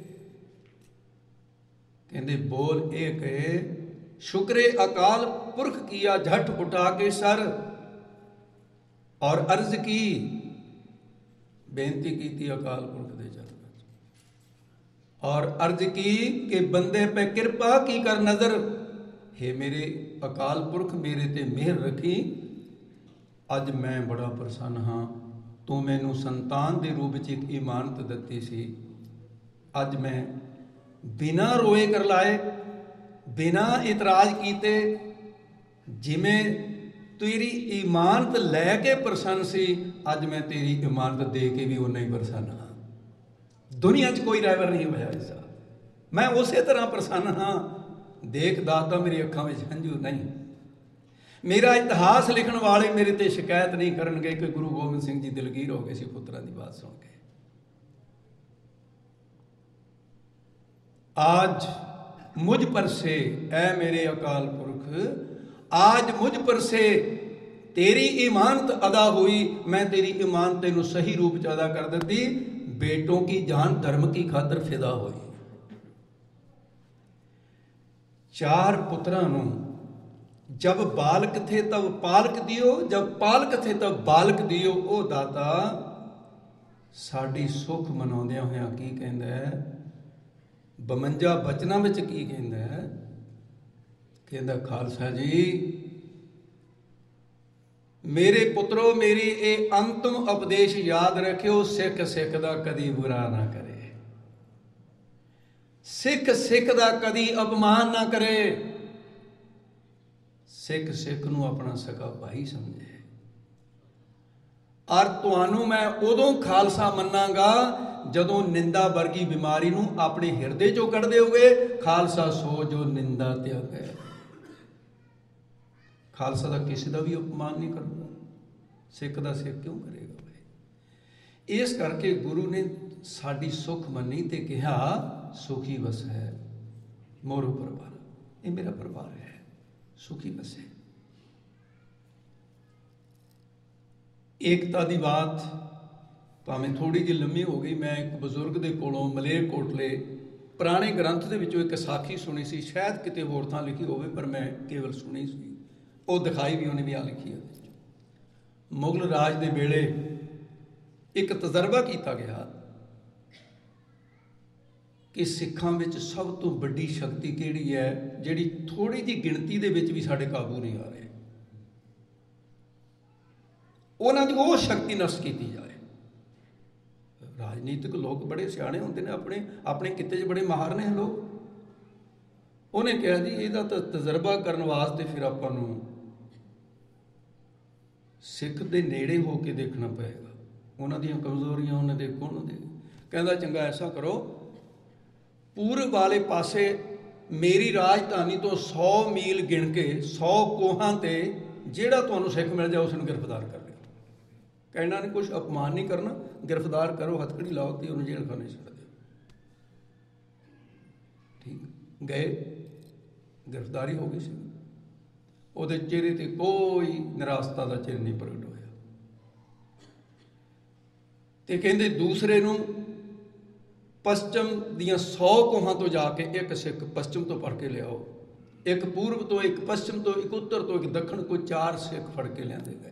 कहते बोल ये कहे, शुक्रे अकाल पुरख किया झट उठा के सर, और अर्ज की, बेनती की अकाल पुरख दे चरण, और अर्ज की कि बंदे पे कृपा की कर नजर, हे मेरे अकाल पुरख मेरे ते मेहर रखी। अज मैं बड़ा प्रसन्न हाँ, तू मैनू संतान के रूप में एक इमानत दिती सी। अज मैं बिना रोए कर लाए, बिना इतराज कीते, जिमें तेरी इमानत लैके प्रसन्न सी, अज मैं तेरी इमानत दे के भी उन्ना ही प्रसन्न हाँ। दुनिया च कोई ड्राइवर नहीं होया ऐसा, मैं उसे तरह प्रसन्न हाँ। देख दाता मेरी अखां में हंझू नहीं, मेरा इतिहास लिखण वाले मेरे ते शिकायत नहीं करनगे कि गुरु गोबिंद सिंह जी दिलगीर हो गए सी पुत्रां दी बात सुन के। आज मुझ पर से ऐ मेरे अकाल पुरख, आज मुझ पर से तेरी इमानत अदा हुई, मैं तेरी इमानत नूं सही रूप च अदा कर दी। बेटों की जान धर्म की खातर फिदा हुई। 4 पुत्रां नूं जब बालक थे तब पालक दियो, जब पालक थे तब बालक दियो। ओ दाता साडी सुख मनाउंदियां होइयां की कहंदा है, 52 ਬਚਨਾਂ ਵਿੱਚ ਕੀ ਕਹਿੰਦਾ ਹੈ? ਕਹਿੰਦਾ ਖਾਲਸਾ ਜੀ, ਮੇਰੇ ਪੁੱਤਰੋ, ਮੇਰੀ ਇਹ ਅੰਤਮ ਉਪਦੇਸ਼ ਯਾਦ ਰੱਖਿਓ, ਸਿੱਖ ਸਿੱਖ ਦਾ ਕਦੀ ਬੁਰਾ ਨਾ ਕਰੇ, ਸਿੱਖ ਸਿੱਖ ਦਾ ਕਦੀ ਅਪਮਾਨ ਨਾ ਕਰੇ, ਸਿੱਖ ਸਿੱਖ ਨੂੰ ਆਪਣਾ ਸਕਾ ਭਾਈ ਸਮਝੇ। ਔਰ ਤੁਹਾਨੂੰ ਮੈਂ ਉਦੋਂ ਖਾਲਸਾ ਮੰਨਾਂਗਾ ਜਦੋਂ ਨਿੰਦਾ ਵਰਗੀ ਬਿਮਾਰੀ ਨੂੰ ਆਪਣੇ ਹਿਰਦੇ ਚੋਂ ਕੱਢ ਦਿਓਗੇ। ਖਾਲਸਾ ਸੋ ਜੋ ਨਿੰਦਾ ਤਿਆਗੈ। ਖਾਲਸਾ ਦਾ ਕਿਸੇ ਦਾ ਵੀ ਅਪਮਾਨ ਨਹੀਂ ਕਰਦਾ, ਸਿੱਖ ਦਾ ਸਿੱਖ ਕਿਉਂ ਕਰੇਗਾ ਭਾਈ? ਇਸ ਕਰਕੇ ਗੁਰੂ ਨੇ ਸਾਡੀ ਸੁੱਖ ਮੰਨੀ ਤੇ ਕਿਹਾ, ਸੁਖੀ ਵਸੈ ਮੋਰੋ ਪਰਿਵਾਰ। ਇਹ ਮੇਰਾ ਪਰਿਵਾਰ ਹੈ, ਸੁਖੀ ਵਸੇ। ਏਕਤਾ ਦੀ ਬਾਤ ਭਾਵੇਂ ਥੋੜ੍ਹੀ ਜਿਹੀ ਲੰਮੀ ਹੋ ਗਈ। ਮੈਂ ਇੱਕ ਬਜ਼ੁਰਗ ਦੇ ਕੋਲੋਂ ਮਲੇਰਕੋਟਲੇ ਪੁਰਾਣੇ ਗ੍ਰੰਥ ਦੇ ਵਿੱਚੋਂ ਇੱਕ ਸਾਖੀ ਸੁਣੀ ਸੀ, ਸ਼ਾਇਦ ਕਿਤੇ ਹੋਰ ਥਾਂ ਲਿਖੀ ਹੋਵੇ, ਪਰ ਮੈਂ ਕੇਵਲ ਸੁਣੀ ਸੀ। ਉਹ ਦਿਖਾਈ ਵੀ ਉਹਨੇ ਵੀ ਆ ਲਿਖੀ ਹੈ। ਮੁਗਲ ਰਾਜ ਦੇ ਵੇਲੇ ਇੱਕ ਤਜਰਬਾ ਕੀਤਾ ਗਿਆ ਕਿ ਸਿੱਖਾਂ ਵਿੱਚ ਸਭ ਤੋਂ ਵੱਡੀ ਸ਼ਕਤੀ ਕਿਹੜੀ ਹੈ, ਜਿਹੜੀ ਥੋੜ੍ਹੀ ਜਿਹੀ ਗਿਣਤੀ ਦੇ ਵਿੱਚ ਵੀ ਸਾਡੇ ਕਾਬੂ ਨਹੀਂ ਆ ਰਹੀ। ਉਹਨਾਂ ਦੀ ਉਹ ਸ਼ਕਤੀ ਨਸ਼ਟ ਕੀਤੀ ਜਾਏ। ਰਾਜਨੀਤਿਕ ਲੋਕ ਬੜੇ ਸਿਆਣੇ ਹੁੰਦੇ ਨੇ, ਆਪਣੇ ਕਿੱਤੇ 'ਚ ਬੜੇ ਮਾਹਰ ਨੇ ਲੋਕ। ਉਹਨੇ ਕਿਹਾ ਜੀ ਇਹਦਾ ਤਾਂ ਤਜਰਬਾ ਕਰਨ ਵਾਸਤੇ ਫਿਰ ਆਪਾਂ ਨੂੰ ਸਿੱਖ ਦੇ ਨੇੜੇ ਹੋ ਕੇ ਦੇਖਣਾ ਪਏਗਾ, ਉਹਨਾਂ ਦੀਆਂ ਕਮਜ਼ੋਰੀਆਂ, ਉਹਨਾਂ ਦੇ ਗੁਣ ਦੇ। ਕਹਿੰਦਾ ਚੰਗਾ ਐਸਾ ਕਰੋ, ਪੂਰਬ ਵਾਲੇ ਪਾਸੇ ਮੇਰੀ ਰਾਜਧਾਨੀ ਤੋਂ 100 ਮੀਲ ਗਿਣ ਕੇ 100 ਕੋਹਾਂ ਤੇ ਜਿਹੜਾ ਤੁਹਾਨੂੰ ਸਿੱਖ ਮਿਲ ਜਾਏ ਉਸ ਨੂੰ ਗ੍ਰਿਫਤਾਰ ਕਰ ਲਿਓ। ਕਹਿਣਾ ਨਹੀਂ, ਕੁਛ ਅਪਮਾਨ ਨਹੀਂ ਕਰਨਾ, ਗ੍ਰਿਫਤਾਰ ਕਰੋ, ਹੱਥਕੜੀ ਲਾਓ ਤੇ ਉਹਨੂੰ ਜੇਲ੍ਹ ਖਾਨੇ ਛੱਡ ਦਿਓ। ਠੀਕ ਗਏ, ਗ੍ਰਿਫਤਾਰੀ ਹੋ ਗਈ ਸੀ। ਉਹਦੇ ਚਿਹਰੇ ਤੇ ਕੋਈ ਨਿਰਾਸ਼ਤਾ ਦਾ ਚਿੰਨ੍ਹ ਨਹੀਂ ਪ੍ਰਗਟ ਹੋਇਆ। ਤੇ ਕਹਿੰਦੇ ਦੂਸਰੇ ਨੂੰ ਪਸ਼ਚਿਮ ਦੀਆਂ 100 ਕੋਹਾਂ ਤੋਂ ਜਾ ਕੇ ਇੱਕ ਸਿੱਖ ਪਸ਼ਚਿਮ ਤੋਂ ਫੜ ਕੇ ਲਿਆਓ, ਇੱਕ ਪੂਰਬ ਤੋਂ, ਇੱਕ ਪਸ਼ਚਿਮ ਤੋਂ, ਇੱਕ ਉੱਤਰ ਤੋਂ, ਇੱਕ ਦੱਖਣ, ਕੋਈ 4 ਸਿੱਖ ਫੜ ਕੇ ਲਿਆਂਦੇ ਗਏ।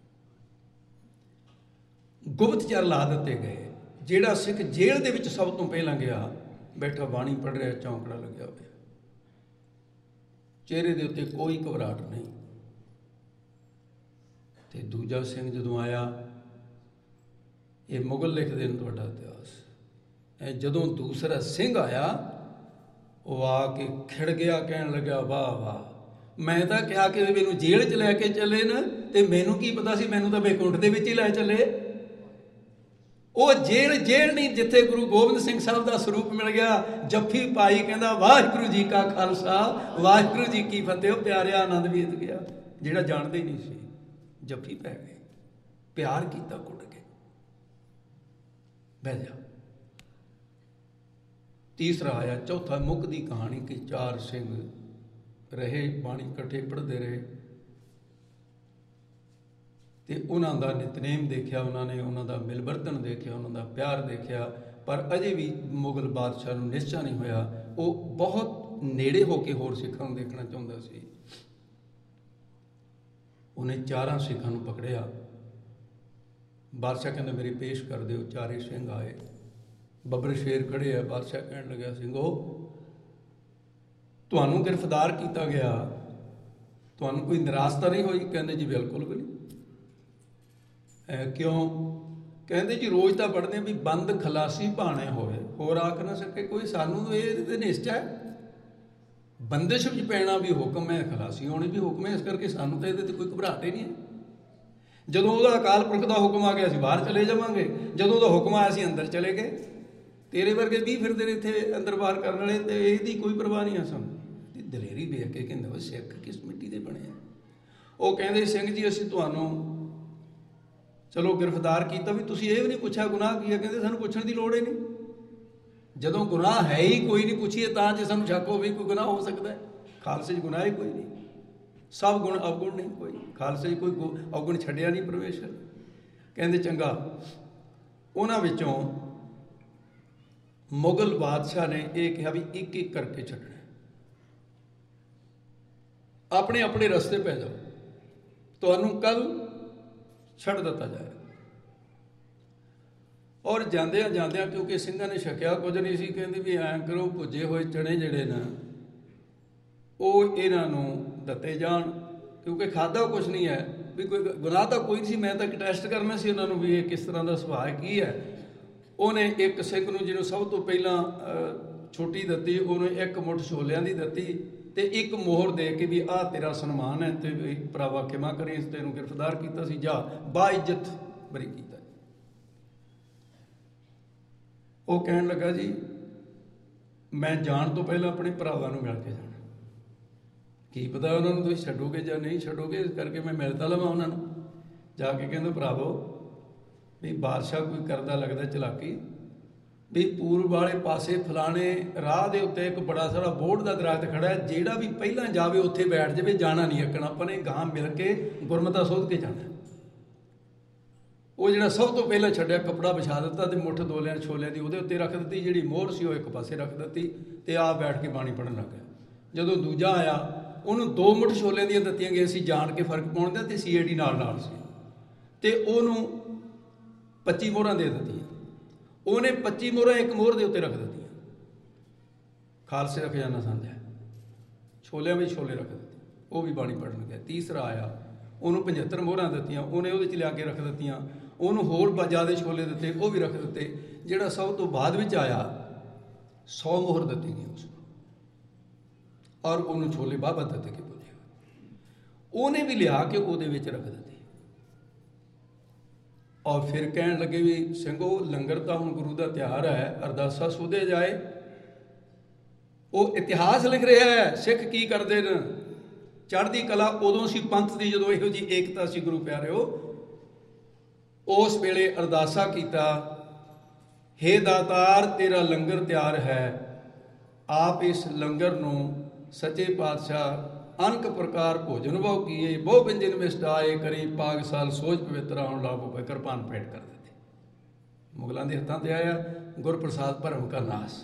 ਗੁਪਤਚਰ ਲਾ ਦਿੱਤੇ ਗਏ। ਜਿਹੜਾ ਸਿੱਖ ਜੇਲ੍ਹ ਦੇ ਵਿੱਚ ਸਭ ਤੋਂ ਪਹਿਲਾਂ ਗਿਆ, ਬੈਠਾ ਬਾਣੀ ਪੜ੍ਹ ਰਿਹਾ, ਚੌਂਕੜਾ ਲੱਗਿਆ ਹੋਇਆ, ਚਿਹਰੇ ਦੇ ਉੱਤੇ ਕੋਈ ਘਬਰਾਹਟ ਨਹੀਂ। ਤੇ ਦੂਜਾ ਸਿੰਘ ਜਦੋਂ ਆਇਆ, ਇਹ ਮੁਗਲ ਲਿਖਦੇ ਨੇ ਤੁਹਾਡਾ ਇਤਿਹਾਸ, ਇਹ ਜਦੋਂ ਦੂਸਰਾ ਸਿੰਘ ਆਇਆ, ਉਹ ਆ ਕੇ ਖਿੜ ਗਿਆ, ਕਹਿਣ ਲੱਗਾ ਵਾਹ ਵਾਹ, ਮੈਂ ਤਾਂ ਕਿਹਾ ਕਿ ਮੈਨੂੰ ਜੇਲ੍ਹ 'ਚ ਲੈ ਕੇ ਚੱਲੇ ਨਾ, ਤੇ ਮੈਨੂੰ ਕੀ ਪਤਾ ਸੀ, ਮੈਨੂੰ ਤਾਂ ਬੈਕੁੰਠ ਦੇ ਵਿੱਚ ਹੀ ਲੈ ਚੱਲੇ। ਉਹ ਜੇਲ੍ਹ ਨਹੀਂ ਜਿੱਥੇ ਗੁਰੂ ਗੋਬਿੰਦ ਸਿੰਘ ਸਾਹਿਬ ਦਾ ਸਰੂਪ ਮਿਲ ਗਿਆ। ਜੱਫੀ ਪਾਈ, ਕਹਿੰਦਾ ਵਾਹਿਗੁਰੂ ਜੀ ਕਾ ਖਾਲਸਾ ਵਾਹਿਗੁਰੂ ਜੀ ਕੀ ਫਤਿਹ। ਉਹ ਪਿਆਰਿਆ ਆਨੰਦ ਬੀਤ ਗਿਆ, ਜਿਹੜਾ ਜਾਣਦੇ ਹੀ ਨਹੀਂ ਸੀ। ਜੱਫੀ ਪੈ ਗਏ, ਪਿਆਰ ਕੀਤਾ ਕੁੱਟ ਕੇ। ਬਹਿ ਜਾ। ਤੀਸਰਾ ਆਇਆ, ਚੌਥਾ। ਮੁੱਕਦੀ ਕਹਾਣੀ ਕਿ 4 ਸਿੰਘ ਰਹੇ, ਬਾਣੀ ਇਕੱਠੇ ਪੜ੍ਹਦੇ ਰਹੇ, ਤੇ ਉਹਨਾਂ ਦਾ ਨਿਤਨੇਮ ਦੇਖਿਆ, ਉਹਨਾਂ ਨੇ ਉਹਨਾਂ ਦਾ ਮਿਲਵਰਤਨ ਦੇਖਿਆ, ਉਹਨਾਂ ਦਾ ਪਿਆਰ ਦੇਖਿਆ। ਪਰ ਅਜੇ ਵੀ ਮੁਗਲ ਬਾਦਸ਼ਾਹ ਨੂੰ ਨਿਸ਼ਚਾ ਨਹੀਂ ਹੋਇਆ। ਉਹ ਬਹੁਤ ਨੇੜੇ ਹੋ ਕੇ ਹੋਰ ਸਿੱਖਾਂ ਨੂੰ ਦੇਖਣਾ ਚਾਹੁੰਦਾ ਸੀ। ਉਹਨੇ 4 ਸਿੱਖਾਂ ਨੂੰ ਪਕੜਿਆ। ਬਾਦਸ਼ਾਹ ਕਹਿੰਦਾ ਮੇਰੇ ਪੇਸ਼ ਕਰ ਦਿਓ। 4 ਸਿੰਘ ਆਏ, ਬੱਬਰ ਸ਼ੇਰ ਖੜੇ ਆ। ਬਾਦਸ਼ਾਹ ਕਹਿਣ ਲੱਗਿਆ, ਸਿੰਘੋ ਤੁਹਾਨੂੰ ਗ੍ਰਿਫਤਾਰ ਕੀਤਾ ਗਿਆ, ਤੁਹਾਨੂੰ ਕੋਈ ਨਿਰਾਸ਼ਤਾ ਨਹੀਂ ਹੋਈ? ਕਹਿੰਦੇ ਜੀ ਬਿਲਕੁਲ ਵੀ ਨਹੀਂ। ਕਿਉਂ? ਕਹਿੰਦੇ ਜੀ ਰੋਜ਼ ਤਾਂ ਪੜ੍ਹਦੇ ਵੀ ਬੰਦ ਖਲਾਸੀ ਭਾਣੇ ਹੋਵੇ, ਹੋਰ ਆਖ ਨਾ ਸਕੇ ਕੋਈ। ਸਾਨੂੰ ਇਹ ਤੇ ਨਿਸ਼ਚਾ ਹੈ, ਬੰਦਿਸ਼ ਵਿੱਚ ਪੈਣਾ ਵੀ ਹੁਕਮ ਹੈ, ਖਲਾਸੀ ਹੋਣੀ ਵੀ ਹੁਕਮ ਹੈ। ਇਸ ਕਰਕੇ ਸਾਨੂੰ ਤਾਂ ਇਹਦੇ ਤੇ ਕੋਈ ਘਬਰਾਹਟ ਹੀ ਨਹੀਂ ਹੈ। ਜਦੋਂ ਉਹਦਾ ਅਕਾਲ ਪੁਰਖ ਦਾ ਹੁਕਮ ਆ ਗਿਆ, ਅਸੀਂ ਬਾਹਰ ਚਲੇ ਜਾਵਾਂਗੇ। ਜਦੋਂ ਉਹਦਾ ਹੁਕਮ ਆਇਆ, ਅਸੀਂ ਅੰਦਰ ਚਲੇ ਗਏ। ਤੇਰੇ ਵਰਗੇ 20 ਫਿਰਦੇ ਨੇ ਇੱਥੇ ਅੰਦਰ ਬਾਹਰ ਕਰਨ ਵਾਲੇ, ਤੇ ਇਹਦੀ ਕੋਈ ਪਰਵਾਹ ਨਹੀਂ ਆ ਸਾਨੂੰ। ਦਲੇਰੀ ਵੇਖ ਕੇ ਕਹਿੰਦਾ ਉਹ ਸਿੱਖ ਕਿਸ ਮਿੱਟੀ ਦੇ ਬਣੇ ਆ। ਉਹ ਕਹਿੰਦੇ ਸਿੰਘ ਜੀ ਅਸੀਂ ਤੁਹਾਨੂੰ ਚਲੋ ਗ੍ਰਿਫਤਾਰ ਕੀਤਾ, ਵੀ ਤੁਸੀਂ ਇਹ ਵੀ ਨਹੀਂ ਪੁੱਛਿਆ ਗੁਨਾਹ ਕੀ ਹੈ? ਕਹਿੰਦੇ ਸਾਨੂੰ ਪੁੱਛਣ ਦੀ ਲੋੜ ਹੀ ਨਹੀਂ। ਜਦੋਂ ਗੁਨਾਹ ਹੈ ਹੀ ਕੋਈ ਨਹੀਂ, ਪੁੱਛੀਏ ਤਾਂ ਜੇ ਸਾਨੂੰ ਸ਼ੱਕ ਹੋਵੇ ਕੋਈ ਗੁਨਾਹ ਹੋ ਸਕਦਾ ਹੈ। ਖਾਲਸੇ 'ਚ ਗੁਨਾਹ ਹੀ ਕੋਈ ਨਹੀਂ, ਸਭ ਗੁਣ ਅਵਗੁਣ ਨਹੀਂ ਕੋਈ। ਖਾਲਸੇ 'ਚ ਕੋਈ ਅਵਗੁਣ ਛੱਡਿਆ ਨਹੀਂ ਪਰਮੇਸ਼ਰ। ਕਹਿੰਦੇ ਚੰਗਾ। ਉਹਨਾਂ ਵਿੱਚੋਂ ਮੁਗਲ ਬਾਦਸ਼ਾਹ ਨੇ ਇਹ ਕਿਹਾ ਵੀ ਇੱਕ ਇੱਕ ਕਰਕੇ ਛੱਡਣਾ, ਆਪਣੇ ਆਪਣੇ ਰਸਤੇ ਪੈ ਜਾਓ, ਤੁਹਾਨੂੰ ਕੱਲ ਛੱਡ ਦਿੱਤਾ ਜਾਏ। ਔਰ ਜਾਂਦਿਆਂ ਜਾਂਦਿਆਂ ਕਿਉਂਕਿ ਸਿੰਘਾਂ ਨੇ ਛਕਿਆ ਕੁਝ ਨਹੀਂ ਸੀ, ਕਹਿੰਦੇ ਵੀ ਐਂ ਕਰੋ ਭੁੱਜੇ ਹੋਏ ਚਣੇ ਜਿਹੜੇ ਨਾ ਉਹ ਇਹਨਾਂ ਨੂੰ ਦਿੱਤੇ ਜਾਣ, ਕਿਉਂਕਿ ਖਾਧਾ ਕੁਛ ਨਹੀਂ ਹੈ, ਵੀ ਕੋਈ ਗੁਨਾਹ ਤਾਂ ਕੋਈ ਨਹੀਂ ਸੀ, ਮੈਂ ਤਾਂ ਇੱਕ ਟੈਸਟ ਕਰਨਾ ਸੀ ਉਹਨਾਂ ਨੂੰ ਵੀ ਇਹ ਕਿਸ ਤਰ੍ਹਾਂ ਦਾ ਸੁਭਾਅ ਕੀ ਹੈ। ਉਹਨੇ ਇੱਕ ਸਿੰਘ ਨੂੰ ਜਿਹਨੂੰ ਸਭ ਤੋਂ ਪਹਿਲਾਂ ਛੋਟੀ ਦਿੱਤੀ, ਉਹਨੂੰ ਇੱਕ ਮੁੱਠ ਛੋਲਿਆਂ ਦੀ ਦਿੱਤੀ ਤੇ ਇੱਕ ਮੋਹਰ ਦੇ ਕੇ ਵੀ ਆਹ ਤੇਰਾ ਸਨਮਾਨ ਹੈ ਤੇ ਵੀ ਭਰਾਵਾ ਖਿਮਾ ਕਰੀ, ਇਸ ਤੈਨੂੰ ਗ੍ਰਿਫਤਾਰ ਕੀਤਾ ਸੀ, ਜਾ ਬਾਇਜ਼ਤ ਬਰੀ ਕੀਤਾ। ਉਹ ਕਹਿਣ ਲੱਗਾ ਜੀ ਮੈਂ ਜਾਣ ਤੋਂ ਪਹਿਲਾਂ ਆਪਣੇ ਭਰਾਵਾਂ ਨੂੰ ਮਿਲ ਕੇ ਜਾਣਾ, ਕੀ ਪਤਾ ਉਹਨਾਂ ਨੂੰ ਤੁਸੀਂ ਛੱਡੋਗੇ ਜਾਂ ਨਹੀਂ ਛੱਡੋਗੇ, ਇਸ ਕਰਕੇ ਮੈਂ ਮਿਲ ਤਾਂ ਲਵਾਂ ਉਹਨਾਂ ਨੂੰ। ਜਾ ਕੇ ਕਹਿੰਦਾ ਭਰਾਵੋ ਵੀ ਬਾਦਸ਼ਾਹ ਕੋਈ ਕਰਦਾ ਲੱਗਦਾ ਚਲਾਕੀ, ਵੀ ਪੂਰਬ ਵਾਲੇ ਪਾਸੇ ਫਲਾਣੇ ਰਾਹ ਦੇ ਉੱਤੇ ਇੱਕ ਬੜਾ ਸਾਰਾ ਬੋਹੜ ਦਾ ਦਰਖਤ ਖੜਾ ਹੈ, ਜਿਹੜਾ ਵੀ ਪਹਿਲਾਂ ਜਾਵੇ ਉੱਥੇ ਬੈਠ ਜਾਵੇ, ਜਾਣਾ ਨਹੀਂ ਅੱਕਣਾ, ਆਪਾਂ ਨੇ ਗਾਂ ਮਿਲ ਕੇ ਗੁਰਮਤਾ ਸੋਧ ਕੇ ਜਾਣਾ। ਉਹ ਜਿਹੜਾ ਸਭ ਤੋਂ ਪਹਿਲਾਂ ਛੱਡਿਆ ਕੱਪੜਾ ਵਿਛਾ ਦਿੱਤਾ ਤੇ ਮੁੱਠ ਦੋਲਿਆਂ ਛੋਲਿਆਂ ਦੀ ਉਹਦੇ ਉੱਤੇ ਰੱਖ ਦਿੱਤੀ, ਜਿਹੜੀ ਮੋਹਰ ਸੀ ਉਹ ਇੱਕ ਪਾਸੇ ਰੱਖ ਦਿੱਤੀ ਤੇ ਆਪ ਬੈਠ ਕੇ ਬਾਣੀ ਪੜ੍ਹਨ ਲੱਗ ਗਿਆ। ਜਦੋਂ ਦੂਜਾ ਆਇਆ ਉਹਨੂੰ 2 ਮੁੱਠ ਛੋਲਿਆਂ ਦੀਆਂ ਦਿੱਤੀਆਂ ਗਈਆਂ ਸੀ, ਜਾਣ ਕੇ ਫਰਕ ਪਾਉਣ ਦਾ, ਤੇ CID ਨਾਲ ਸੀ ਤੇ ਉਹਨੂੰ 25 ਮੋਹਰਾਂ ਦੇ ਦਿੱਤੀਆਂ। ਉਹਨੇ 25 ਮੋਹਰਾਂ ਇੱਕ ਮੋਹਰ ਦੇ ਉੱਤੇ ਰੱਖ ਦਿੱਤੀਆਂ, ਖਾਲਸੇ ਦਾ ਖਜ਼ਾਨਾ ਸਾਂਝਾ, ਛੋਲਿਆਂ ਵਿੱਚ ਛੋਲੇ ਰੱਖ ਦਿੱਤੇ, ਉਹ ਵੀ ਬਾਣੀ ਪੜ੍ਹਨ ਗਿਆ। ਤੀਸਰਾ ਆਇਆ ਉਹਨੂੰ 75 ਮੋਹਰਾਂ ਦਿੱਤੀਆਂ, ਉਹਨੇ ਉਹਦੇ 'ਚ ਲਿਆ ਕੇ ਰੱਖ ਦਿੱਤੀਆਂ, ਉਹਨੂੰ ਹੋਰ ਜ਼ਿਆਦਾ ਛੋਲੇ ਦਿੱਤੇ, ਉਹ ਵੀ ਰੱਖ ਦਿੱਤੇ। ਜਿਹੜਾ ਸਭ ਤੋਂ ਬਾਅਦ ਵਿੱਚ ਆਇਆ 100 ਮੋਹਰ ਦਿੱਤੀ ਗਈ ਉਸ ਨੂੰ, ਔਰ ਉਹਨੂੰ ਛੋਲੇ ਬਾਬਾ ਦਿੱਤੇ ਕੇ ਬੋਲੇ, ਉਹਨੇ ਵੀ ਲਿਆ ਕੇ ਉਹਦੇ ਵਿੱਚ ਰੱਖ ਦਿੱਤੀ। ਔਰ ਫਿਰ ਕਹਿਣ ਲੱਗੇ ਵੀ ਸਿੰਘੋ ਲੰਗਰ ਤਾਂ ਹੁਣ ਗੁਰੂ ਦਾ ਤਿਉਹਾਰ ਹੈ, ਅਰਦਾਸਾ ਸੋਧੇ ਜਾਏ। ਉਹ ਇਤਿਹਾਸ ਲਿਖ ਰਿਹਾ ਹੈ ਸਿੱਖ ਕੀ ਕਰਦੇ ਨੇ। ਚੜ੍ਹਦੀ ਕਲਾ ਉਦੋਂ ਸੀ ਪੰਥ ਦੀ ਜਦੋਂ ਇਹੋ ਜਿਹੀ ਏਕਤਾ ਸੀ ਗੁਰੂ ਪਿਆਰਿਓ। ਉਸ ਵੇਲੇ ਅਰਦਾਸਾ ਕੀਤਾ, ਹੇ ਦਾਤਾਰ ਤੇਰਾ ਲੰਗਰ ਤਿਆਰ ਹੈ, ਆਪ ਇਸ ਲੰਗਰ ਨੂੰ ਸੱਚੇ ਪਾਤਸ਼ਾਹ ਅਨਕ ਪ੍ਰਕਾਰ ਭੋਜਨ ਬਹੁ ਕੀਏ, ਬਹੁ ਵਿਅੰਜਨ ਮਿਸਟਾਏ, ਕਰੀ ਪਾਗ ਸਾਲ ਸੋਚ ਪਵਿੱਤਰ ਆਉਣ ਲਾਭ ਪੈ, ਕਿਰਪਾਨ ਭੇਟ ਕਰ ਦਿੱਤੇ। ਮੁਗਲਾਂ ਦੇ ਹੱਥਾਂ ਤੇ ਆਇਆ ਗੁਰਪ੍ਰਸਾਦ ਭਰਮ ਕਾ ਨਾਸ।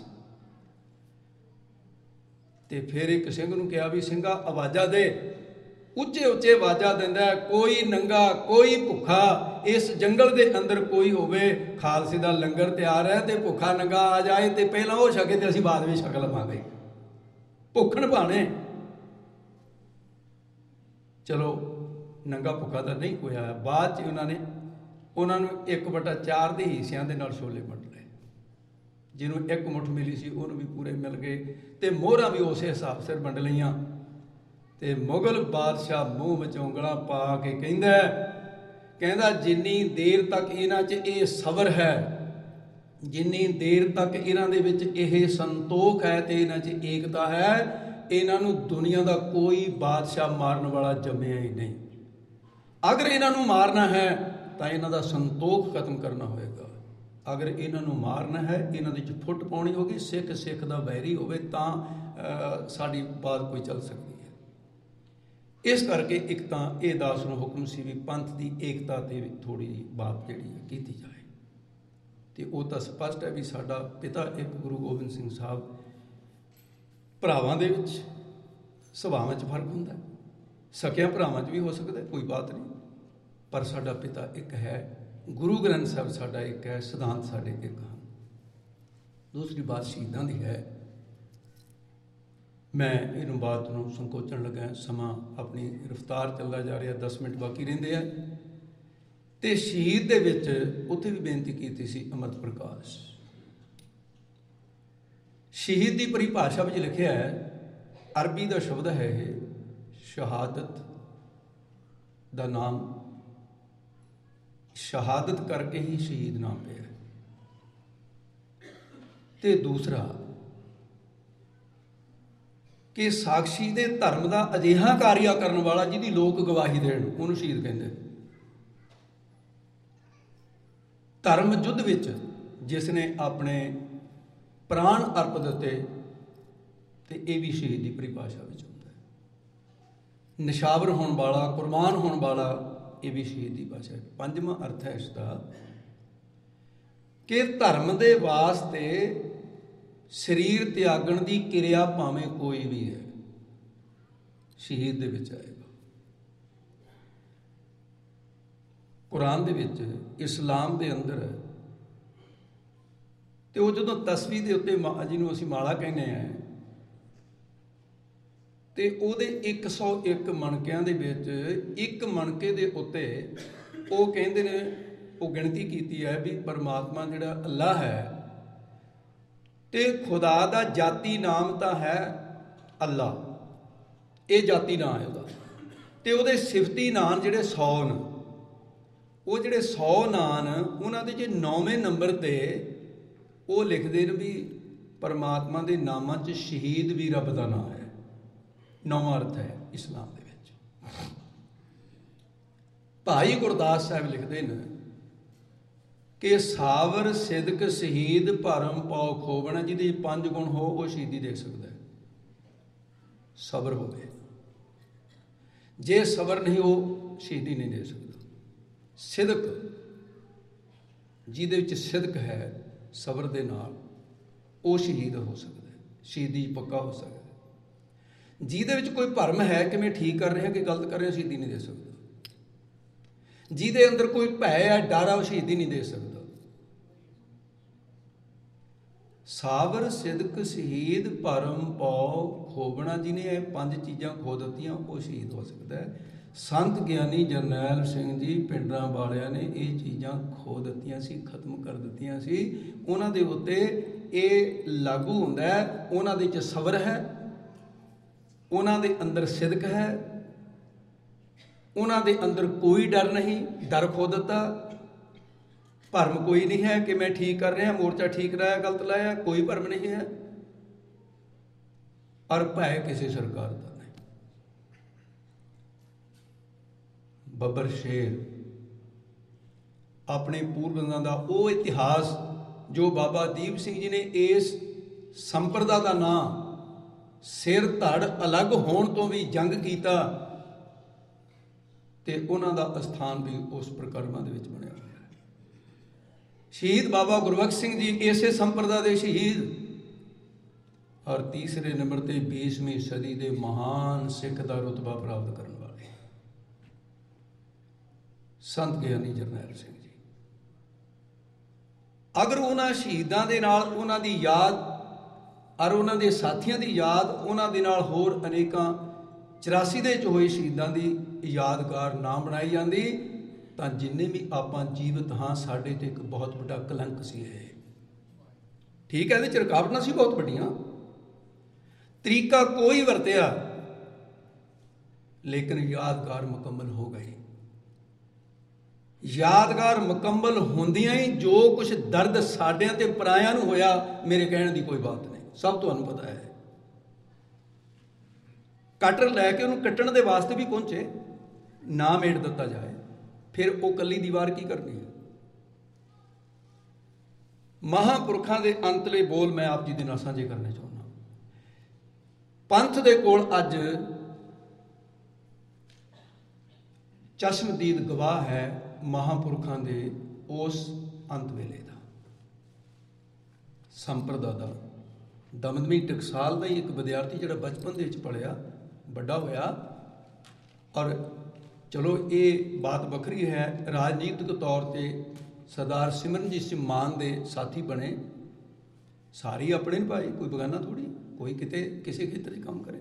ਤੇ ਫਿਰ ਇੱਕ ਸਿੰਘ ਨੂੰ ਕਿਹਾ ਵੀ ਸਿੰਘਾ ਆਵਾਜ਼ਾਂ ਦੇ, ਉੱਚੇ ਉੱਚੇ ਆਵਾਜ਼ਾਂ ਦਿੰਦਾ, ਕੋਈ ਨੰਗਾ ਕੋਈ ਭੁੱਖਾ ਇਸ ਜੰਗਲ ਦੇ ਅੰਦਰ ਕੋਈ ਹੋਵੇ, ਖਾਲਸੇ ਦਾ ਲੰਗਰ ਤਿਆਰ ਹੈ ਤੇ ਭੁੱਖਾ ਨੰਗਾ ਆ ਜਾਏ ਤੇ ਪਹਿਲਾਂ ਉਹ ਛਕੇ ਤੇ ਅਸੀਂ ਬਾਅਦ ਵਿੱਚ ਛਕ ਲਵਾਂਗੇ, ਭੁੱਖਣ ਭਾਣੇ। ਚਲੋ ਨੰਗਾ ਭੁੱਖਾ ਤਾਂ ਨਹੀਂ ਕੋਈ ਆਇਆ। ਬਾਅਦ 'ਚ ਉਹਨਾਂ ਨੂੰ 1/4 ਦੇ ਹਿੱਸਿਆਂ ਦੇ ਨਾਲ ਛੋਲੇ ਵੰਡ ਲਏ, ਜਿਹਨੂੰ ਇੱਕ ਮੁੱਠ ਮਿਲੀ ਸੀ ਉਹਨੂੰ ਵੀ ਪੂਰੇ ਮਿਲ ਗਏ ਤੇ ਮੋਹਰਾਂ ਵੀ ਉਸੇ ਹਿਸਾਬ ਸਿਰ ਵੰਡ ਲਈਆਂ। ਤੇ ਮੁਗਲ ਬਾਦਸ਼ਾਹ ਮੂੰਹ ਵਿੱਚ ਉਂਗਲਾਂ ਪਾ ਕੇ ਕਹਿੰਦਾ ਜਿੰਨੀ ਦੇਰ ਤੱਕ ਇਹਨਾਂ 'ਚ ਇਹ ਸਬਰ ਹੈ, ਜਿੰਨੀ ਦੇਰ ਤੱਕ ਇਹਨਾਂ ਦੇ ਵਿੱਚ ਇਹ ਸੰਤੋਖ ਹੈ ਤੇ ਇਹਨਾਂ 'ਚ ਏਕਤਾ ਹੈ, ਇਹਨਾਂ ਨੂੰ ਦੁਨੀਆ ਦਾ ਕੋਈ ਬਾਦਸ਼ਾਹ ਮਾਰਨ ਵਾਲਾ ਜੰਮਿਆ ਹੀ ਨਹੀਂ। ਅਗਰ ਇਹਨਾਂ ਨੂੰ ਮਾਰਨਾ ਹੈ ਤਾਂ ਇਹਨਾਂ ਦਾ ਸੰਤੋਖ ਖਤਮ ਕਰਨਾ ਹੋਏਗਾ। ਅਗਰ ਇਹਨਾਂ ਨੂੰ ਮਾਰਨਾ ਹੈ, ਇਹਨਾਂ ਦੇ 'ਚ ਫੁੱਟ ਪਾਉਣੀ ਹੋਗੀ, ਸਿੱਖ ਦਾ ਵੈਰੀ ਹੋਵੇ ਤਾਂ ਸਾਡੀ ਬਾਤ ਕੋਈ ਚੱਲ ਸਕਦੀ ਹੈ। ਇਸ ਕਰਕੇ ਇੱਕ ਤਾਂ ਇਹ ਦਾਸ ਨੂੰ ਹੁਕਮ ਸੀ ਵੀ ਪੰਥ ਦੀ ਏਕਤਾ 'ਤੇ ਥੋੜ੍ਹੀ ਜਿਹੀ ਬਾਤ ਜਿਹੜੀ ਹੈ ਕੀਤੀ ਜਾਏ। ਅਤੇ ਉਹ ਤਾਂ ਸਪਸ਼ਟ ਹੈ ਵੀ ਸਾਡਾ ਪਿਤਾ ਇੱਕ ਗੁਰੂ ਗੋਬਿੰਦ ਸਿੰਘ ਸਾਹਿਬ, ਭਰਾਵਾਂ ਦੇ ਵਿੱਚ ਸੁਭਾਵਾਂ 'ਚ ਫਰਕ ਹੁੰਦਾ, ਸਕਿਆਂ ਭਰਾਵਾਂ 'ਚ ਵੀ ਹੋ ਸਕਦਾ, ਕੋਈ ਬਾਤ ਨਹੀਂ, ਪਰ ਸਾਡਾ ਪਿਤਾ ਇੱਕ ਹੈ, ਗੁਰੂ ਗ੍ਰੰਥ ਸਾਹਿਬ ਸਾਡਾ ਇੱਕ ਹੈ, ਸਿਧਾਂਤ ਸਾਡੇ ਇੱਕ ਹਨ। ਦੂਸਰੀ ਬਾਤ ਸ਼ਹੀਦਾਂ ਦੀ ਹੈ। ਮੈਂ ਇਹਨੂੰ ਬਾਤ ਨੂੰ ਸੰਕੋਚਣ ਲੱਗਾ, ਸਮਾਂ ਆਪਣੀ ਰਫਤਾਰ ਚੱਲਦਾ ਜਾ ਰਿਹਾ, 10 ਮਿੰਟ ਬਾਕੀ ਰਹਿੰਦੇ ਆ। ਅਤੇ ਸ਼ਹੀਦ ਦੇ ਵਿੱਚ ਉੱਥੇ ਵੀ ਬੇਨਤੀ ਕੀਤੀ ਸੀ ਅੰਮ੍ਰਿਤ ਪ੍ਰਕਾਸ਼। ਸ਼ਹੀਦ ਦੀ ਪਰਿਭਾਸ਼ਾ ਵਿੱਚ ਲਿਖਿਆ ਹੈ, ਅਰਬੀ ਦਾ ਸ਼ਬਦ ਹੈ ਇਹ, ਸ਼ਹਾਦਤ ਦਾ ਨਾਮ, ਸ਼ਹਾਦਤ ਕਰਕੇ ਹੀ ਸ਼ਹੀਦ ਨਾਮ ਪਿਆ। ਤੇ ਦੂਸਰਾ ਕਿ ਸਾਖਸ਼ੀ ਦੇ ਧਰਮ ਦਾ ਅਜਿਹਾ ਕਾਰਿਆ ਕਰਨ ਵਾਲਾ ਜਿਹਦੀ ਲੋਕ ਗਵਾਹੀ ਦੇਣ, ਉਹਨੂੰ ਸ਼ਹੀਦ ਕਹਿੰਦੇ। ਧਰਮ ਯੁੱਧ ਵਿੱਚ ਜਿਸ ਨੇ ਆਪਣੇ ਪ੍ਰਾਣ ਅਰਪ ਦਿੱਤੇ, ਤੇ ਇਹ ਵੀ ਸ਼ਹੀਦ ਦੀ ਪਰਿਭਾਸ਼ਾ ਵਿੱਚ ਹੁੰਦਾ ਹੈ। ਨਿਸ਼ਾਵਰ ਹੋਣ ਵਾਲਾ, ਕੁਰਬਾਨ ਹੋਣ ਵਾਲਾ, ਇਹ ਵੀ ਸ਼ਹੀਦ ਦੀ ਭਾਸ਼ਾ ਹੈ। ਪੰਜਵਾਂ ਅਰਥ ਹੈ ਇਸ ਦਾ ਕਿ ਧਰਮ ਦੇ ਵਾਸਤੇ ਸਰੀਰ ਤਿਆਗਣ ਦੀ ਕਿਰਿਆ ਭਾਵੇਂ ਕੋਈ ਵੀ ਹੈ, ਸ਼ਹੀਦ ਦੇ ਵਿੱਚ ਆਏਗਾ। ਕੁਰਾਨ ਦੇ ਵਿੱਚ, ਇਸਲਾਮ ਦੇ ਅੰਦਰ ਤੇ ਉਹ ਜਦੋਂ ਤਸਵੀ ਦੇ ਉੱਤੇ ਜਿਹਨੂੰ ਅਸੀਂ ਮਾਲਾ ਕਹਿੰਦੇ ਆ, ਤੇ ਉਹਦੇ 101 ਮਣਕਿਆਂ ਦੇ ਵਿੱਚ ਇੱਕ ਮਣਕੇ ਦੇ ਉੱਤੇ ਉਹ ਕਹਿੰਦੇ ਨੇ, ਉਹ ਗਿਣਤੀ ਕੀਤੀ ਹੈ ਵੀ ਪਰਮਾਤਮਾ ਜਿਹੜਾ ਅੱਲਾ ਹੈ, ਤੇ ਖੁਦਾ ਦਾ ਜਾਤੀ ਨਾਮ ਤਾਂ ਹੈ ਅੱਲਾ, ਇਹ ਜਾਤੀ ਨਾਂ ਹੈ ਉਹਦਾ, ਤੇ ਉਹਦੇ ਸਿਫਤੀ ਨਾਂ ਜਿਹੜੇ 100 ਨੇ, ਉਹ ਜਿਹੜੇ 100 ਨਾਂ ਨੇ ਉਹਨਾਂ ਦੇ 'ਚ 9ਵੇਂ ਨੰਬਰ ਤੇ ਉਹ ਲਿਖਦੇ ਨੇ ਵੀ ਪਰਮਾਤਮਾ ਦੇ ਨਾਮਾਂ 'ਚ ਸ਼ਹੀਦ ਵੀ ਰੱਬ ਦਾ ਨਾਂ ਹੈ। 9ਵਾਂ ਅਰਥ ਹੈ ਇਸਲਾਮ ਦੇ ਵਿੱਚ। ਭਾਈ ਗੁਰਦਾਸ ਸਾਹਿਬ ਲਿਖਦੇ ਨੇ ਕਿ ਸਾਵਰ ਸਿਦਕ ਸ਼ਹੀਦ ਭਰਮ ਪਾਉ ਖੋਬਣਾ, ਜਿਹਦੇ 5 ਗੁਣ ਹੋ ਉਹ ਸ਼ਹੀਦੀ ਦੇ ਸਕਦਾ ਹੈ। ਸਬਰ ਹੋਵੇ, ਜੇ ਸਬਰ ਨਹੀਂ ਉਹ ਸ਼ਹੀਦੀ ਨਹੀਂ ਦੇ ਸਕਦਾ। ਸਿਦਕ, ਜਿਹਦੇ ਵਿੱਚ ਸਿਦਕ ਹੈ ਸਬਰ ਦੇ ਨਾਲ, ਉਹ ਸ਼ਹੀਦ ਹੋ ਸਕਦਾ ਹੈ, ਸ਼ਹੀਦੀ ਪੱਕਾ ਹੋ ਸਕਦਾ। ਜਿਹਦੇ ਵਿੱਚ ਕੋਈ ਭਰਮ ਹੈ ਕਿ ਮੈਂ ਠੀਕ ਕਰ ਰਿਹਾ ਕਿ ਗਲਤ ਕਰ ਰਿਹਾ, ਸ਼ਹੀਦੀ ਨਹੀਂ ਦੇ ਸਕਦਾ। ਜਿਹਦੇ ਅੰਦਰ ਕੋਈ ਭੈ ਹੈ, ਡਰ ਆ, ਉਹ ਸ਼ਹੀਦੀ ਨਹੀਂ ਦੇ ਸਕਦਾ। ਸਾਬਰ ਸਿਦਕ ਸ਼ਹੀਦ ਭਰਮ ਪਾਉ ਖੋਬਣਾ, ਜਿਹਨੇ ਇਹ 5 ਚੀਜ਼ਾਂ ਖੋ ਦਿੱਤੀਆਂ ਉਹ ਸ਼ਹੀਦ ਹੋ ਸਕਦਾ ਹੈ। ਸੰਤ ਗਿਆਨੀ ਜਰਨੈਲ ਸਿੰਘ ਜੀ ਪਿੰਡਾਂ ਵਾਲਿਆਂ ਨੇ ਇਹ ਚੀਜ਼ਾਂ ਖੋ ਦਿੱਤੀਆਂ ਸੀ, ਖਤਮ ਕਰ ਦਿੱਤੀਆਂ ਸੀ। ਉਹਨਾਂ ਦੇ ਉੱਤੇ ਇਹ ਲਾਗੂ ਹੁੰਦਾ ਹੈ। ਉਹਨਾਂ ਦੇ 'ਚ ਸਬਰ ਹੈ, ਉਹਨਾਂ ਦੇ ਅੰਦਰ ਸਿਦਕ ਹੈ, ਉਹਨਾਂ ਦੇ ਅੰਦਰ ਕੋਈ ਡਰ ਨਹੀਂ, ਡਰ ਖੋ ਦਿੱਤਾ। ਭਰਮ ਕੋਈ ਨਹੀਂ ਹੈ ਕਿ ਮੈਂ ਠੀਕ ਕਰ ਰਿਹਾ, ਮੋਰਚਾ ਠੀਕ ਲਾਇਆ, ਗਲਤ ਲਾਇਆ, ਕੋਈ ਭਰਮ ਨਹੀਂ ਹੈ। ਔਰ ਭੈ ਕਿਸੇ ਸਰਕਾਰ ਦਾ ਨਹੀਂ। ਬੱਬਰ ਸ਼ੇਰ ਆਪਣੇ ਪੂਰਵਜਾਂ ਦਾ ਉਹ ਇਤਿਹਾਸ ਜੋ ਬਾਬਾ ਦੀਪ ਸਿੰਘ ਜੀ ਨੇ ਇਸ ਸੰਪਰਦਾ ਦਾ ਨਾਂ ਸਿਰ ਧੜ ਅਲੱਗ ਹੋਣ ਤੋਂ ਵੀ ਜੰਗ ਕੀਤਾ, ਤੇ ਉਹਨਾਂ ਦਾ ਅਸਥਾਨ ਵੀ ਉਸ ਪ੍ਰਕਰਮਾਂ ਦੇ ਵਿੱਚ ਬਣਿਆ ਹੋਇਆ ਹੈ। ਸ਼ਹੀਦ ਬਾਬਾ ਗੁਰਬਖਸ਼ ਸਿੰਘ ਜੀ ਇਸੇ ਸੰਪਰਦਾ ਦੇ ਸ਼ਹੀਦ, ਔਰ ਤੀਸਰੇ ਨੰਬਰ ਤੇ 20ਵੀਂ ਸਦੀ ਦੇ ਮਹਾਨ ਸਿੱਖ ਦਾ ਰੁਤਬਾ ਪ੍ਰਾਪਤ ਕਰਨ ਵਾਲੇ ਸੰਤ ਗਿਆਨੀ ਜਰਨੈਲ ਸਿੰਘ ਜੀ। ਅਗਰ ਉਹਨਾਂ ਸ਼ਹੀਦਾਂ ਦੇ ਨਾਲ ਉਹਨਾਂ ਦੀ ਯਾਦ ਔਰ ਉਹਨਾਂ ਦੇ ਸਾਥੀਆਂ ਦੀ ਯਾਦ, ਉਹਨਾਂ ਦੇ ਨਾਲ ਹੋਰ ਅਨੇਕਾਂ 84 ਦੇ ਵਿੱਚ ਹੋਏ ਸ਼ਹੀਦਾਂ ਦੀ ਯਾਦਗਾਰ ਨਾ ਬਣਾਈ ਜਾਂਦੀ, ਤਾਂ ਜਿੰਨੇ ਵੀ ਆਪਾਂ ਜੀਵਤ ਹਾਂ ਸਾਡੇ ਤੇ ਇੱਕ ਬਹੁਤ ਵੱਡਾ ਕਲੰਕ ਸੀ ਇਹ। ਠੀਕ ਹੈ, ਇਹਦੇ 'ਚ ਰੁਕਾਵਟਾਂ ਸੀ ਬਹੁਤ ਵੱਡੀਆਂ, ਤਰੀਕਾ ਕੋਈ ਵਰਤਿਆ, ਲੇਕਿਨ ਯਾਦਗਾਰ ਮੁਕੰਮਲ ਹੋ ਗਈ। ਯਾਦਗਾਰ ਮੁਕੰਮਲ ਹੁੰਦਿਆਂ ਹੀ ਜੋ ਕੁਝ ਦਰਦ ਸਾਡਿਆਂ ਤੇ ਪਰਾਇਆਂ ਨੂੰ ਹੋਇਆ, ਮੇਰੇ ਕਹਿਣ ਦੀ ਕੋਈ ਬਾਤ ਨਹੀਂ, ਸਭ ਤੁਹਾਨੂੰ ਪਤਾ ਹੈ। ਕਟਰ ਲੈ ਕੇ ਉਹਨੂੰ ਕੱਟਣ ਦੇ ਵਾਸਤੇ ਵੀ ਪਹੁੰਚੇ, ਨਾ ਮੇੜ ਦਿੱਤਾ ਜਾਏ, ਫਿਰ ਉਹ ਕੱਲੀ ਦੀਵਾਰ ਕੀ ਕਰਨੀ ਹੈ। ਮਹਾਂਪੁਰਖਾਂ ਦੇ ਅੰਤਲੇ ਬੋਲ ਮੈਂ ਆਪ ਜੀ ਦੇ ਨਾਲ ਸਾਂਝੇ ਕਰਨੇ ਚਾਹੁੰਦਾ। ਪੰਥ ਦੇ ਕੋਲ ਅੱਜ ਚਸ਼ਮਦੀਦ ਗਵਾਹ ਹੈ ਮਹਾਂਪੁਰਖਾਂ ਦੇ ਉਸ ਅੰਤ ਵੇਲੇ ਦਾ, ਸੰਪਰਦਾ ਦਾ। ਦਮਦਮੀ ਟਕਸਾਲ ਦਾ ਹੀ ਇੱਕ ਵਿਦਿਆਰਥੀ ਜਿਹੜਾ ਬਚਪਨ ਦੇ ਵਿੱਚ ਪੜ੍ਹਿਆ, ਵੱਡਾ ਹੋਇਆ, ਔਰ ਚਲੋ ਇਹ ਬਾਤ ਵੱਖਰੀ ਹੈ, ਰਾਜਨੀਤਿਕ ਤੌਰ 'ਤੇ ਸਰਦਾਰ ਸਿਮਰਨਜੀਤ ਸਿੰਘ ਮਾਨ ਦੇ ਸਾਥੀ ਬਣੇ। ਸਾਰੇ ਆਪਣੇ ਨੇ ਭਾਈ, ਕੋਈ ਬਗਾਨਾ ਥੋੜ੍ਹੀ, ਕੋਈ ਕਿਤੇ ਕਿਸੇ ਖੇਤਰ 'ਚ ਕੰਮ ਕਰੇ।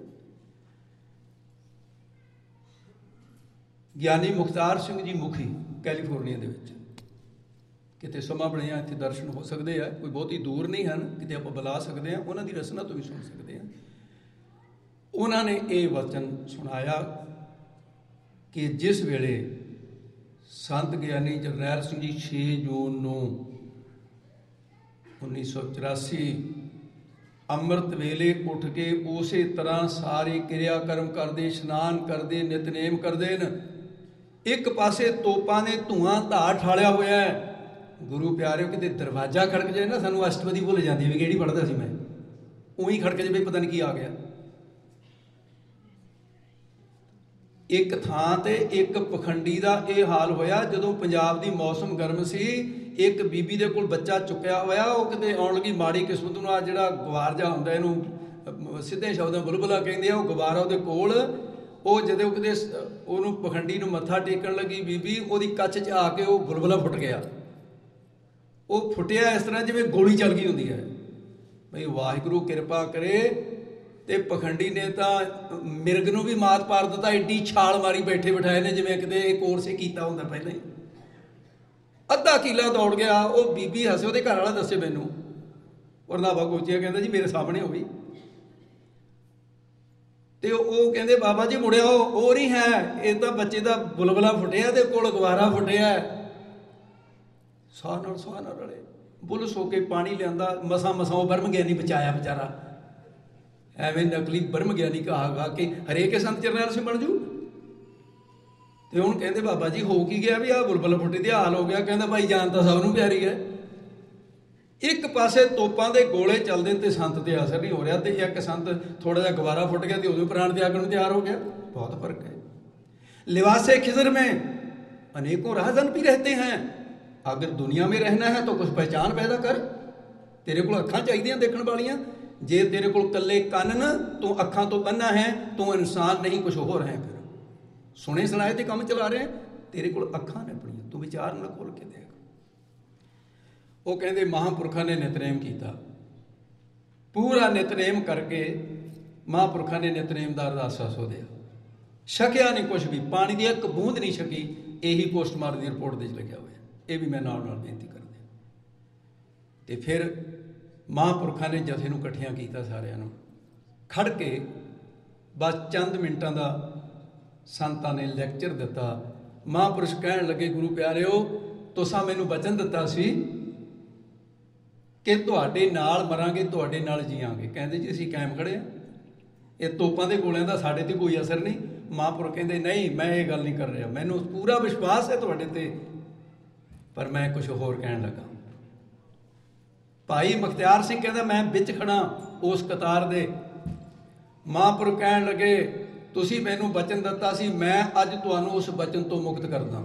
ਗਿਆਨੀ ਮੁਖਤਾਰ ਸਿੰਘ ਜੀ ਮੁਖੀ ਕੈਲੀਫੋਰਨੀਆ ਦੇ ਵਿੱਚ, ਕਿਤੇ ਸਮਾਂ ਬਣਿਆ ਇੱਥੇ ਦਰਸ਼ਨ ਹੋ ਸਕਦੇ ਆ, ਕੋਈ ਬਹੁਤੀ ਦੂਰ ਨਹੀਂ ਹਨ, ਕਿਤੇ ਆਪਾਂ ਬੁਲਾ ਸਕਦੇ ਹਾਂ, ਉਹਨਾਂ ਦੀ ਰਚਨਾ ਤੋਂ ਵੀ ਸੁਣ ਸਕਦੇ ਹਾਂ। ਉਹਨਾਂ ਨੇ ਇਹ ਵਚਨ ਸੁਣਾਇਆ ਕਿ ਜਿਸ ਵੇਲੇ ਸੰਤ ਗਿਆਨੀ ਜਰਨੈਲ ਸਿੰਘ ਜੀ 6 ਜੂਨ ਨੂੰ 1984 ਅੰਮ੍ਰਿਤ ਵੇਲੇ ਉੱਠ ਕੇ ਉਸੇ ਤਰ੍ਹਾਂ ਸਾਰੇ ਕਿਰਿਆ ਕਰਮ ਕਰਦੇ, ਇਸ਼ਨਾਨ ਕਰਦੇ, ਨਿਤਨੇਮ ਕਰਦੇ ਨੇ। ਇੱਕ ਪਾਸੇ ਤੋਪਾਂ ਨੇ ਧੂਆਂ ਧਾਰ ਠਾਲਿਆ ਹੋਇਆ ਹੈ। ਗੁਰੂ ਪਿਆਰਿਓ, ਕਿਤੇ ਦਰਵਾਜ਼ਾ ਖੜਕ ਜਾਏ ਨਾ, ਸਾਨੂੰ ਅਸ਼ਟਪਦੀ ਭੁੱਲ ਜਾਂਦੀ ਵੀ ਕਿਹੜੀ ਪੜ੍ਹਦਾ ਸੀ ਮੈਂ, ਉਹੀ ਖੜਕ ਜਾਵੇ, ਪਤਾ ਨਹੀਂ ਕੀ ਆ ਗਿਆ। ਇੱਕ ਥਾਂ ਤੇ ਇੱਕ ਪਖੰਡੀ ਦਾ ਇਹ ਹਾਲ ਹੋਇਆ, ਜਦੋਂ ਪੰਜਾਬ ਦੀ ਮੌਸਮ ਗਰਮ ਸੀ, ਇੱਕ ਬੀਬੀ ਦੇ ਕੋਲ ਬੱਚਾ ਚੁੱਕਿਆ ਹੋਇਆ, ਉਹ ਕਿਤੇ ਆਉਣ ਲੱਗੀ ਮਾੜੀ ਕਿਸਮਤ ਨੂੰ। ਆ ਜਿਹੜਾ ਗਵਾਰ ਜਿਹਾ ਹੁੰਦਾ, ਇਹਨੂੰ ਸਿੱਧੇ ਸ਼ਬਦਾਂ ਬੁਲਬੁਲਾ ਕਹਿੰਦੇ ਆ, ਉਹ ਗਵਾਰਾ ਉਹਦੇ ਕੋਲ, ਉਹ ਜਦੋਂ ਕਿਤੇ ਉਹਨੂੰ ਪਖੰਡੀ ਨੂੰ ਮੱਥਾ ਟੇਕਣ ਲੱਗੀ ਬੀਬੀ, ਉਹਦੀ ਕੱਚ 'ਚ ਆ ਕੇ ਉਹ ਬੁਲਬੁਲਾ ਫੁੱਟ ਗਿਆ। ਉਹ ਫੁੱਟਿਆ ਇਸ ਤਰ੍ਹਾਂ ਜਿਵੇਂ ਗੋਲੀ ਚੱਲ ਗਈ ਹੁੰਦੀ ਹੈ। ਬਈ ਵਾਹਿਗੁਰੂ ਕਿਰਪਾ ਕਰੇ। ਤੇ ਪਖੰਡੀ ਨੇ ਤਾਂ ਮਿਰਗ ਨੂੰ ਵੀ ਮਾਤ ਪਾਰ ਦਿੱਤਾ, ਐਡੀ ਛਾਲ ਮਾਰੀ ਬੈਠੇ ਬਿਠਾਏ ਨੇ ਜਿਵੇਂ ਕਿਤੇ ਇਹ ਕੋਰਸ ਹੀ ਕੀਤਾ ਹੁੰਦਾ ਪਹਿਲਾਂ ਹੀ। ਅੱਧਾ ਕਿੱਲਾ ਦੌੜ ਗਿਆ। ਉਹ ਬੀਬੀ ਹੱਸੇ, ਉਹਦੇ ਘਰ ਵਾਲਾ ਦੱਸੇ ਮੈਨੂੰ, ਰੰਧਾਵਾ ਕੋਚਿਆ, ਕਹਿੰਦਾ ਜੀ ਮੇਰੇ ਸਾਹਮਣੇ ਹੋ ਗਈ। ਤੇ ਉਹ ਕਹਿੰਦੇ ਬਾਬਾ ਜੀ ਮੁੜਿਆ ਉਹ ਨਹੀਂ ਹੈ, ਇਹ ਤਾਂ ਬੱਚੇ ਦਾ ਬੁਲਬੁਲਾ ਫੁੱਟਿਆ ਤੇ ਕੋਲ ਗਵਾਰਾ ਫੁੱਟਿਆ। ਸਾਹ ਨਾਲ ਰਲੇ ਪੁਲਿਸ ਹੋ ਕੇ ਪਾਣੀ ਲਿਆਂਦਾ, ਮਸਾਂ ਉਹ ਬਰਮ ਗਿਆਨੀ ਬਚਾਇਆ ਵਿਚਾਰਾ। ਐਵੇਂ ਨਕਲੀ ਬਰਮ ਗਿਆਨੀ ਕਹਾਗਾ ਕਿ ਹਰੇਕ ਸੰਤ ਜਰਨੈਲ ਸਿੰਘ ਬਣ ਜੂ। ਤੇ ਹੁਣ ਕਹਿੰਦੇ ਬਾਬਾ ਜੀ ਹੋ ਕੀ ਗਿਆ ਵੀ ਆਹ ਬੁਲਬੁਲ ਫੁੱਟੇ ਤੇ ਹਾਲ ਹੋ ਗਿਆ। ਕਹਿੰਦਾ ਭਾਈ ਜਾਨ ਤਾਂ ਸਭ ਨੂੰ ਪਿਆਰੀ ਹੈ। ਇੱਕ ਪਾਸੇ ਤੋਪਾਂ ਦੇ ਗੋਲੇ ਚੱਲਦੇ ਤੇ ਸੰਤ ਤੇ ਅਸਰ ਨਹੀਂ ਹੋ ਰਿਹਾ, ਤੇ ਇੱਕ ਸੰਤ ਥੋੜਾ ਜਿਹਾ ਗਵਾਰਾ ਫੁੱਟ ਗਿਆ ਤੇ ਉਦੋਂ ਪ੍ਰਾਣ ਤਿਆਗਣ ਨੂੰ ਤਿਆਰ ਹੋ ਗਿਆ। ਬਹੁਤ ਫਰਕ ਹੈ। लिबासे खिजर में अनेकों राहजन भी रहते हैं। अगर दुनिया में रहना है तो कुछ पहचान पैदा कर। तेरे को अखां चाहिए देखने वालियां, जे तेरे को कल्ले कन न तू अखां तो बन्ना है, तू इंसान नहीं कुछ होर है। फिर सुने सुनाए ते काम चला रहे हैं, तेरे को अखां ने अपनी, तू विचार न खोल के देख। वो कहते महापुरखा ने नितनेम किया, पूरा नितनेम करके महापुरखा ने नितनेम का अरदासा सो दिया। छकिया नहीं कुछ भी, पानी की एक बूंद नहीं छकी। यही पोस्टमार्टम की रिपोर्ट दे लिखा हुआ, ये भी मैं नाल बेनती कर दिया। तो फिर महापुरखा ने जथे नूं इकट्ठियां कीता, सारिਆਂ ਨੂੰ खड़ के बस चंद मिनटां दा संतां ने लैक्चर दिता। महापुरुष कहण लगे, गुरु प्यारिओ तुसां मैनूं वचन दिता सी कि तुहाडे नाल मरांगे, तुहाडे नाल जीआंगे। कहंदे जी असीं कायम खड़े हां, ये तोपां दे गोलियां दा साडे ते कोई असर नहीं। महापुरुष कहंदे नहीं, मैं ये गल नहीं कर रहा, मैनूं पूरा विश्वास है तुहाडे ते, पर मैं कुछ होर कहण लगा। भाई मुखत्यार सिंह कहंदा मैं विच खड़ा उस कतार दे। महापुरुष कहण लगे तुसीं मैनूं वचन दिता सी, मैं अज तुहानूं उस वचन तो मुक्त करदा।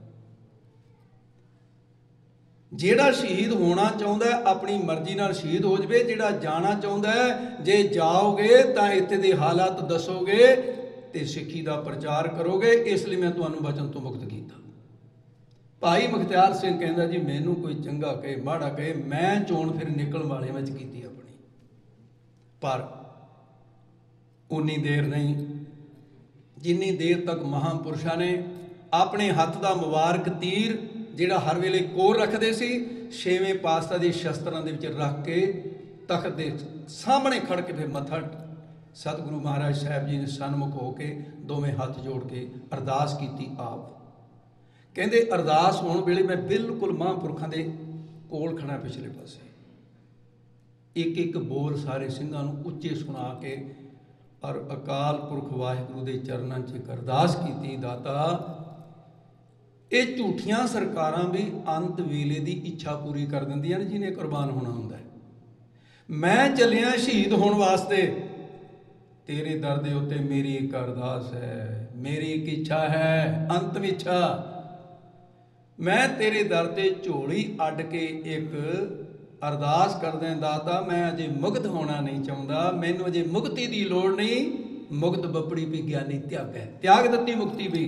ਜਿਹੜਾ शहीद होना चाहुंदा है अपनी मर्जी नाल शहीद हो जाए, ਜਿਹੜਾ जाना चाहुंदा है जे जाओगे तो इत्थे दे हालात दसोगे तो सिक्खी का प्रचार करोगे, इसलिए मैं तुहानूं वचन तो मुक्त किया। भाई मुखत्यार सिंह कहंदा जी मैनूं कोई चंगा कहे माड़ा कहे, मैं चोण फिर निकलण वालियां विच कीती अपनी, पर उन्नी देर नहीं जिन्नी देर तक महापुरुषां ने अपने हत्थ दा मुबारक तीर ਜਿਹੜਾ हर वेले कोर रखते सी, छेवें पातशाह के शस्त्रां दे विच रख के तख्त के सामने खड़ के फिर मत्था सतगुरु महाराज साहब जी ने सन्मुख होके दोवें हत्थ जोड़ के अरदास की। आप कहते अरदास होने वेले मैं बिल्कुल महापुरखों के कोल खड़ा पिछले पासे, एक एक बोल सारे सिंघां नूं उच्चे सुना के और अकाल पुरख वाहिगुरू के चरणों च एक अरदास की। दाता ये झूठियां सरकारां भी अंत वेले की इच्छा पूरी कर दिंदियां ने जिन्हें कुर्बान होना हुंदा है। मैं चलिया शहीद होने वास्ते, तेरे दर दे उत्ते मेरी एक अरदास है, मेरी एक इच्छा है, अंतिम इच्छा। मैं तेरे दर ते झोली अड्ड के एक अरदास कर दें दाता, मैं अजे मुक्त होना नहीं चाहता, मैनूं अजे मुक्ति की लोड़ नहीं, मुक्त बपड़ी भी ज्ञानी त्याग है, त्याग दत्ती मुक्ति भी।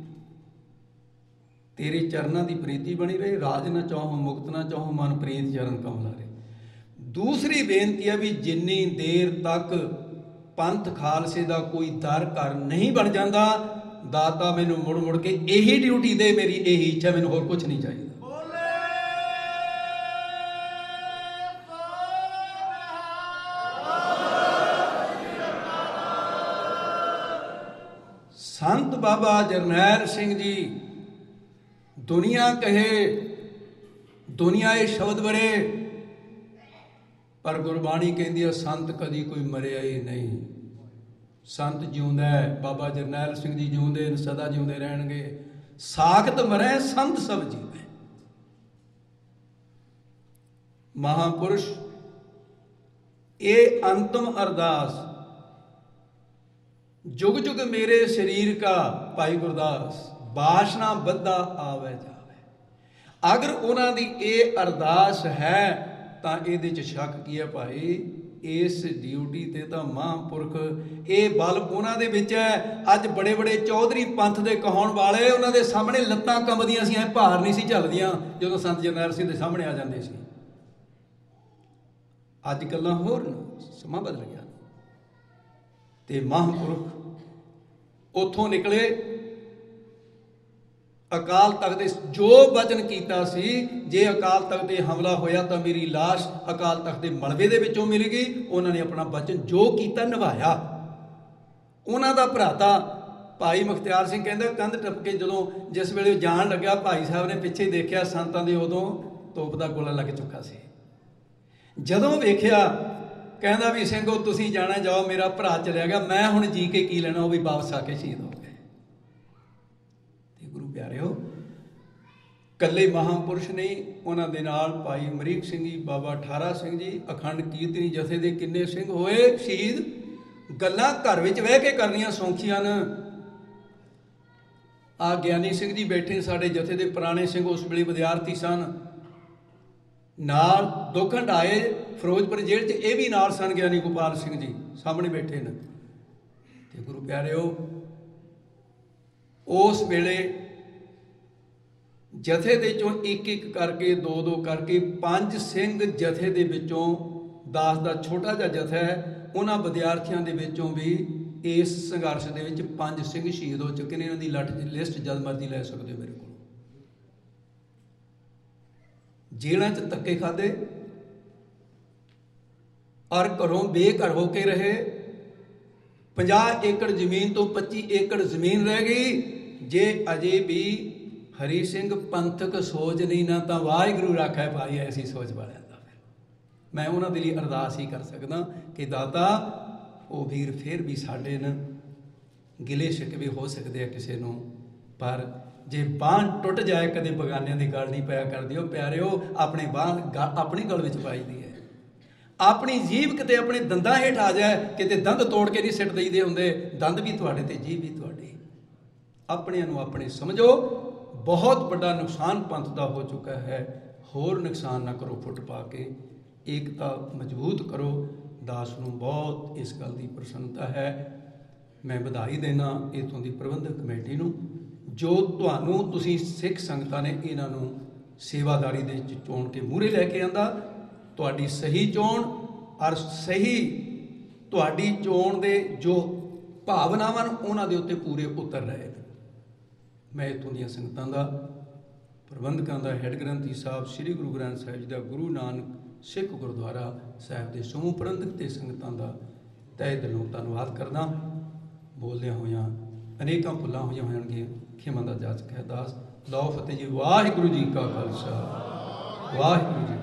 तेरे चरणों की प्रीति बनी रहे, राज न चाहो मुक्त न चाहो, मन प्रीत चरण कमला रहे। दूसरी बेनती है भी जिन्नी देर तक पंथ खालसे का कोई दर घर नहीं बन जाता, दाता मैनू मुड़ मुड़ के यही ड्यूटी दे, मेरी यही इच्छा, मैनू होर कुछ नहीं चाहिए। संत बाबा जरनैल सिंह जी दुनिया कहे, दुनिया ये शब्द बड़े, पर गुरबाणी कहती है संत कदी कोई मरिया ही नहीं। संत जिउंदा है, बाबा जरनैल सिंह जी जिउंदे सदा जिउंदे रहणगे। साखत मरे संत सब जीवे। महापुरुष ये अंतिम अरदास जुग जुग मेरे शरीर का, भाई गुरदास बाशना बद्दा आवे जावे। अगर उन्हां दी ये अरदास है तो ये शक की है भाई, इस ड्यूटी ते तां महापुरख ये बल उन्हां दे विच है। अज बड़े बड़े चौधरी पंथ दे कहाउण वाले उन्हां दे सामने लत्तां कंबदियां सी, भार नहीं सी झलदियां जदों संत जरनैल सिंह दे सामने आ जांदे सी। अज गल्लां होर न, समां बदल गया ते महापुरख उत्थों निकले। अकाल तख्त दे जो वचन कीता सी, जे अकाल तख्त ते हमला होया तो मेरी लाश अकाल तख्त दे मलबे दे विचों मिलेगी। उन्होंने अपना वचन जो कीता निभाया। उन्हां दा भराता भाई मुखत्यार सिंह कहंदा कंध टप के जदों जिस वेले जान लग्या, भाई साहब ने पिछे देखिया संतां दे उदों तोप दा गोला लग चुका सी। जदों वेखिया कहंदा भी ਸਿੰਘੋ तुसीं जाना जाओ, मेरा भरा चलिया गया, मैं हुण जी के की लेना, वो भी वापस आके शहीद हो गए। गुरु प्यारिओ, कल्ले महापुरुष नहीं, उन्हां दे नाल भाई अमरीक सिंह जी, बाबा ठारा सिंह जी, अखंड कीर्तनी जथे दे किन्ने सिंह होए शहीद। गल्लां घर विच बह के करनियां सौखियां न। आ ਗਿਆਨੀ सिंह जी बैठे साडे जथे दे पुराने सिंह, उस वेले विद्यार्थी सन। नाल दोखंड आए फिरोजपुर जेल च, ये भी नाल सन ਗਿਆਨੀ गोपाल सिंह जी सामने बैठे न। ते गुरु प्यारिओ, उस वेले जथे दे चों एक एक करके, दो दो करके 5 सिंह जथे दे विचों, दास दा छोटा जिहा जथा है, उन्हां विद्यार्थियों दे विचों भी इस संघर्ष दे विच 5 सिंह शहीद हो चुके ने। इन्हां दी लट लिस्ट जद मर्जी लै सकदे हो मेरे कोल। जेलां च धक्के खाधे और घरों बेघर होके रहे। 50 एकड़ जमीन तो 25 एकड़ जमीन रह गई। जे अजे भी हरी सिंह पंथक सोच नहीं ना, तो वाहिगुरू राखा पाई ऐसी सोच वालियां दा। फिर मैं उन्हां दे लई अरदास ही कर सकदा कि दाता वो वीर फिर भी साडे न, गिले शिकवे हो सकते हैं किसी नूं, पर जे बांह टुट जाए कदे बगानियां दी गल नहीं पाया कर दिओ। प्यारिओ, अपने बांह अपनी गल विच पाई दी है। अपनी जीभ किते अपने दंदां हेठ आ जाए, किते दंद तोड़ के नहीं सिट दईदे हुंदे। दंद भी तुहाडे ते जीभ भी तुहाडी। अपणिआं नूं अपने समझो। बहुत बड़ा नुकसान पंथ का हो चुका है, होर नुकसान ना करो। फुट पा के एकता मजबूत करो। दास नूं बहुत इस गल की प्रसन्नता है। मैं बधाई देना इत्थों की प्रबंधक कमेटी नूं, जो तुहानूं तुसीं सिख संगतां ने इन्हां नूं सेवादारी दे चोण के मूहरे लैके आंदा। तुहाडी सही चोण और सही तुहाडी चोण दे जो भावनावां उन्हां दे उत्ते पूरे उतर रहे। मैं इत्थों दी संगतां दा, प्रबंधकां दा, हैड ग्रंथी साहब श्री गुरु ग्रंथ साहिब जी दा, गुरु नानक सिख गुरुद्वारा साहिब के समूह प्रबंधक ते संगतां दा तहे दिलों धन्नवाद करदा। बोलदियां होइयां अनेकां भुल्लां होइयां होणगीआं, खिमा दा जाचक है। दास लौ फतेह जी। वाहिगुरू जी का खालसा, वाहिगुरू जी।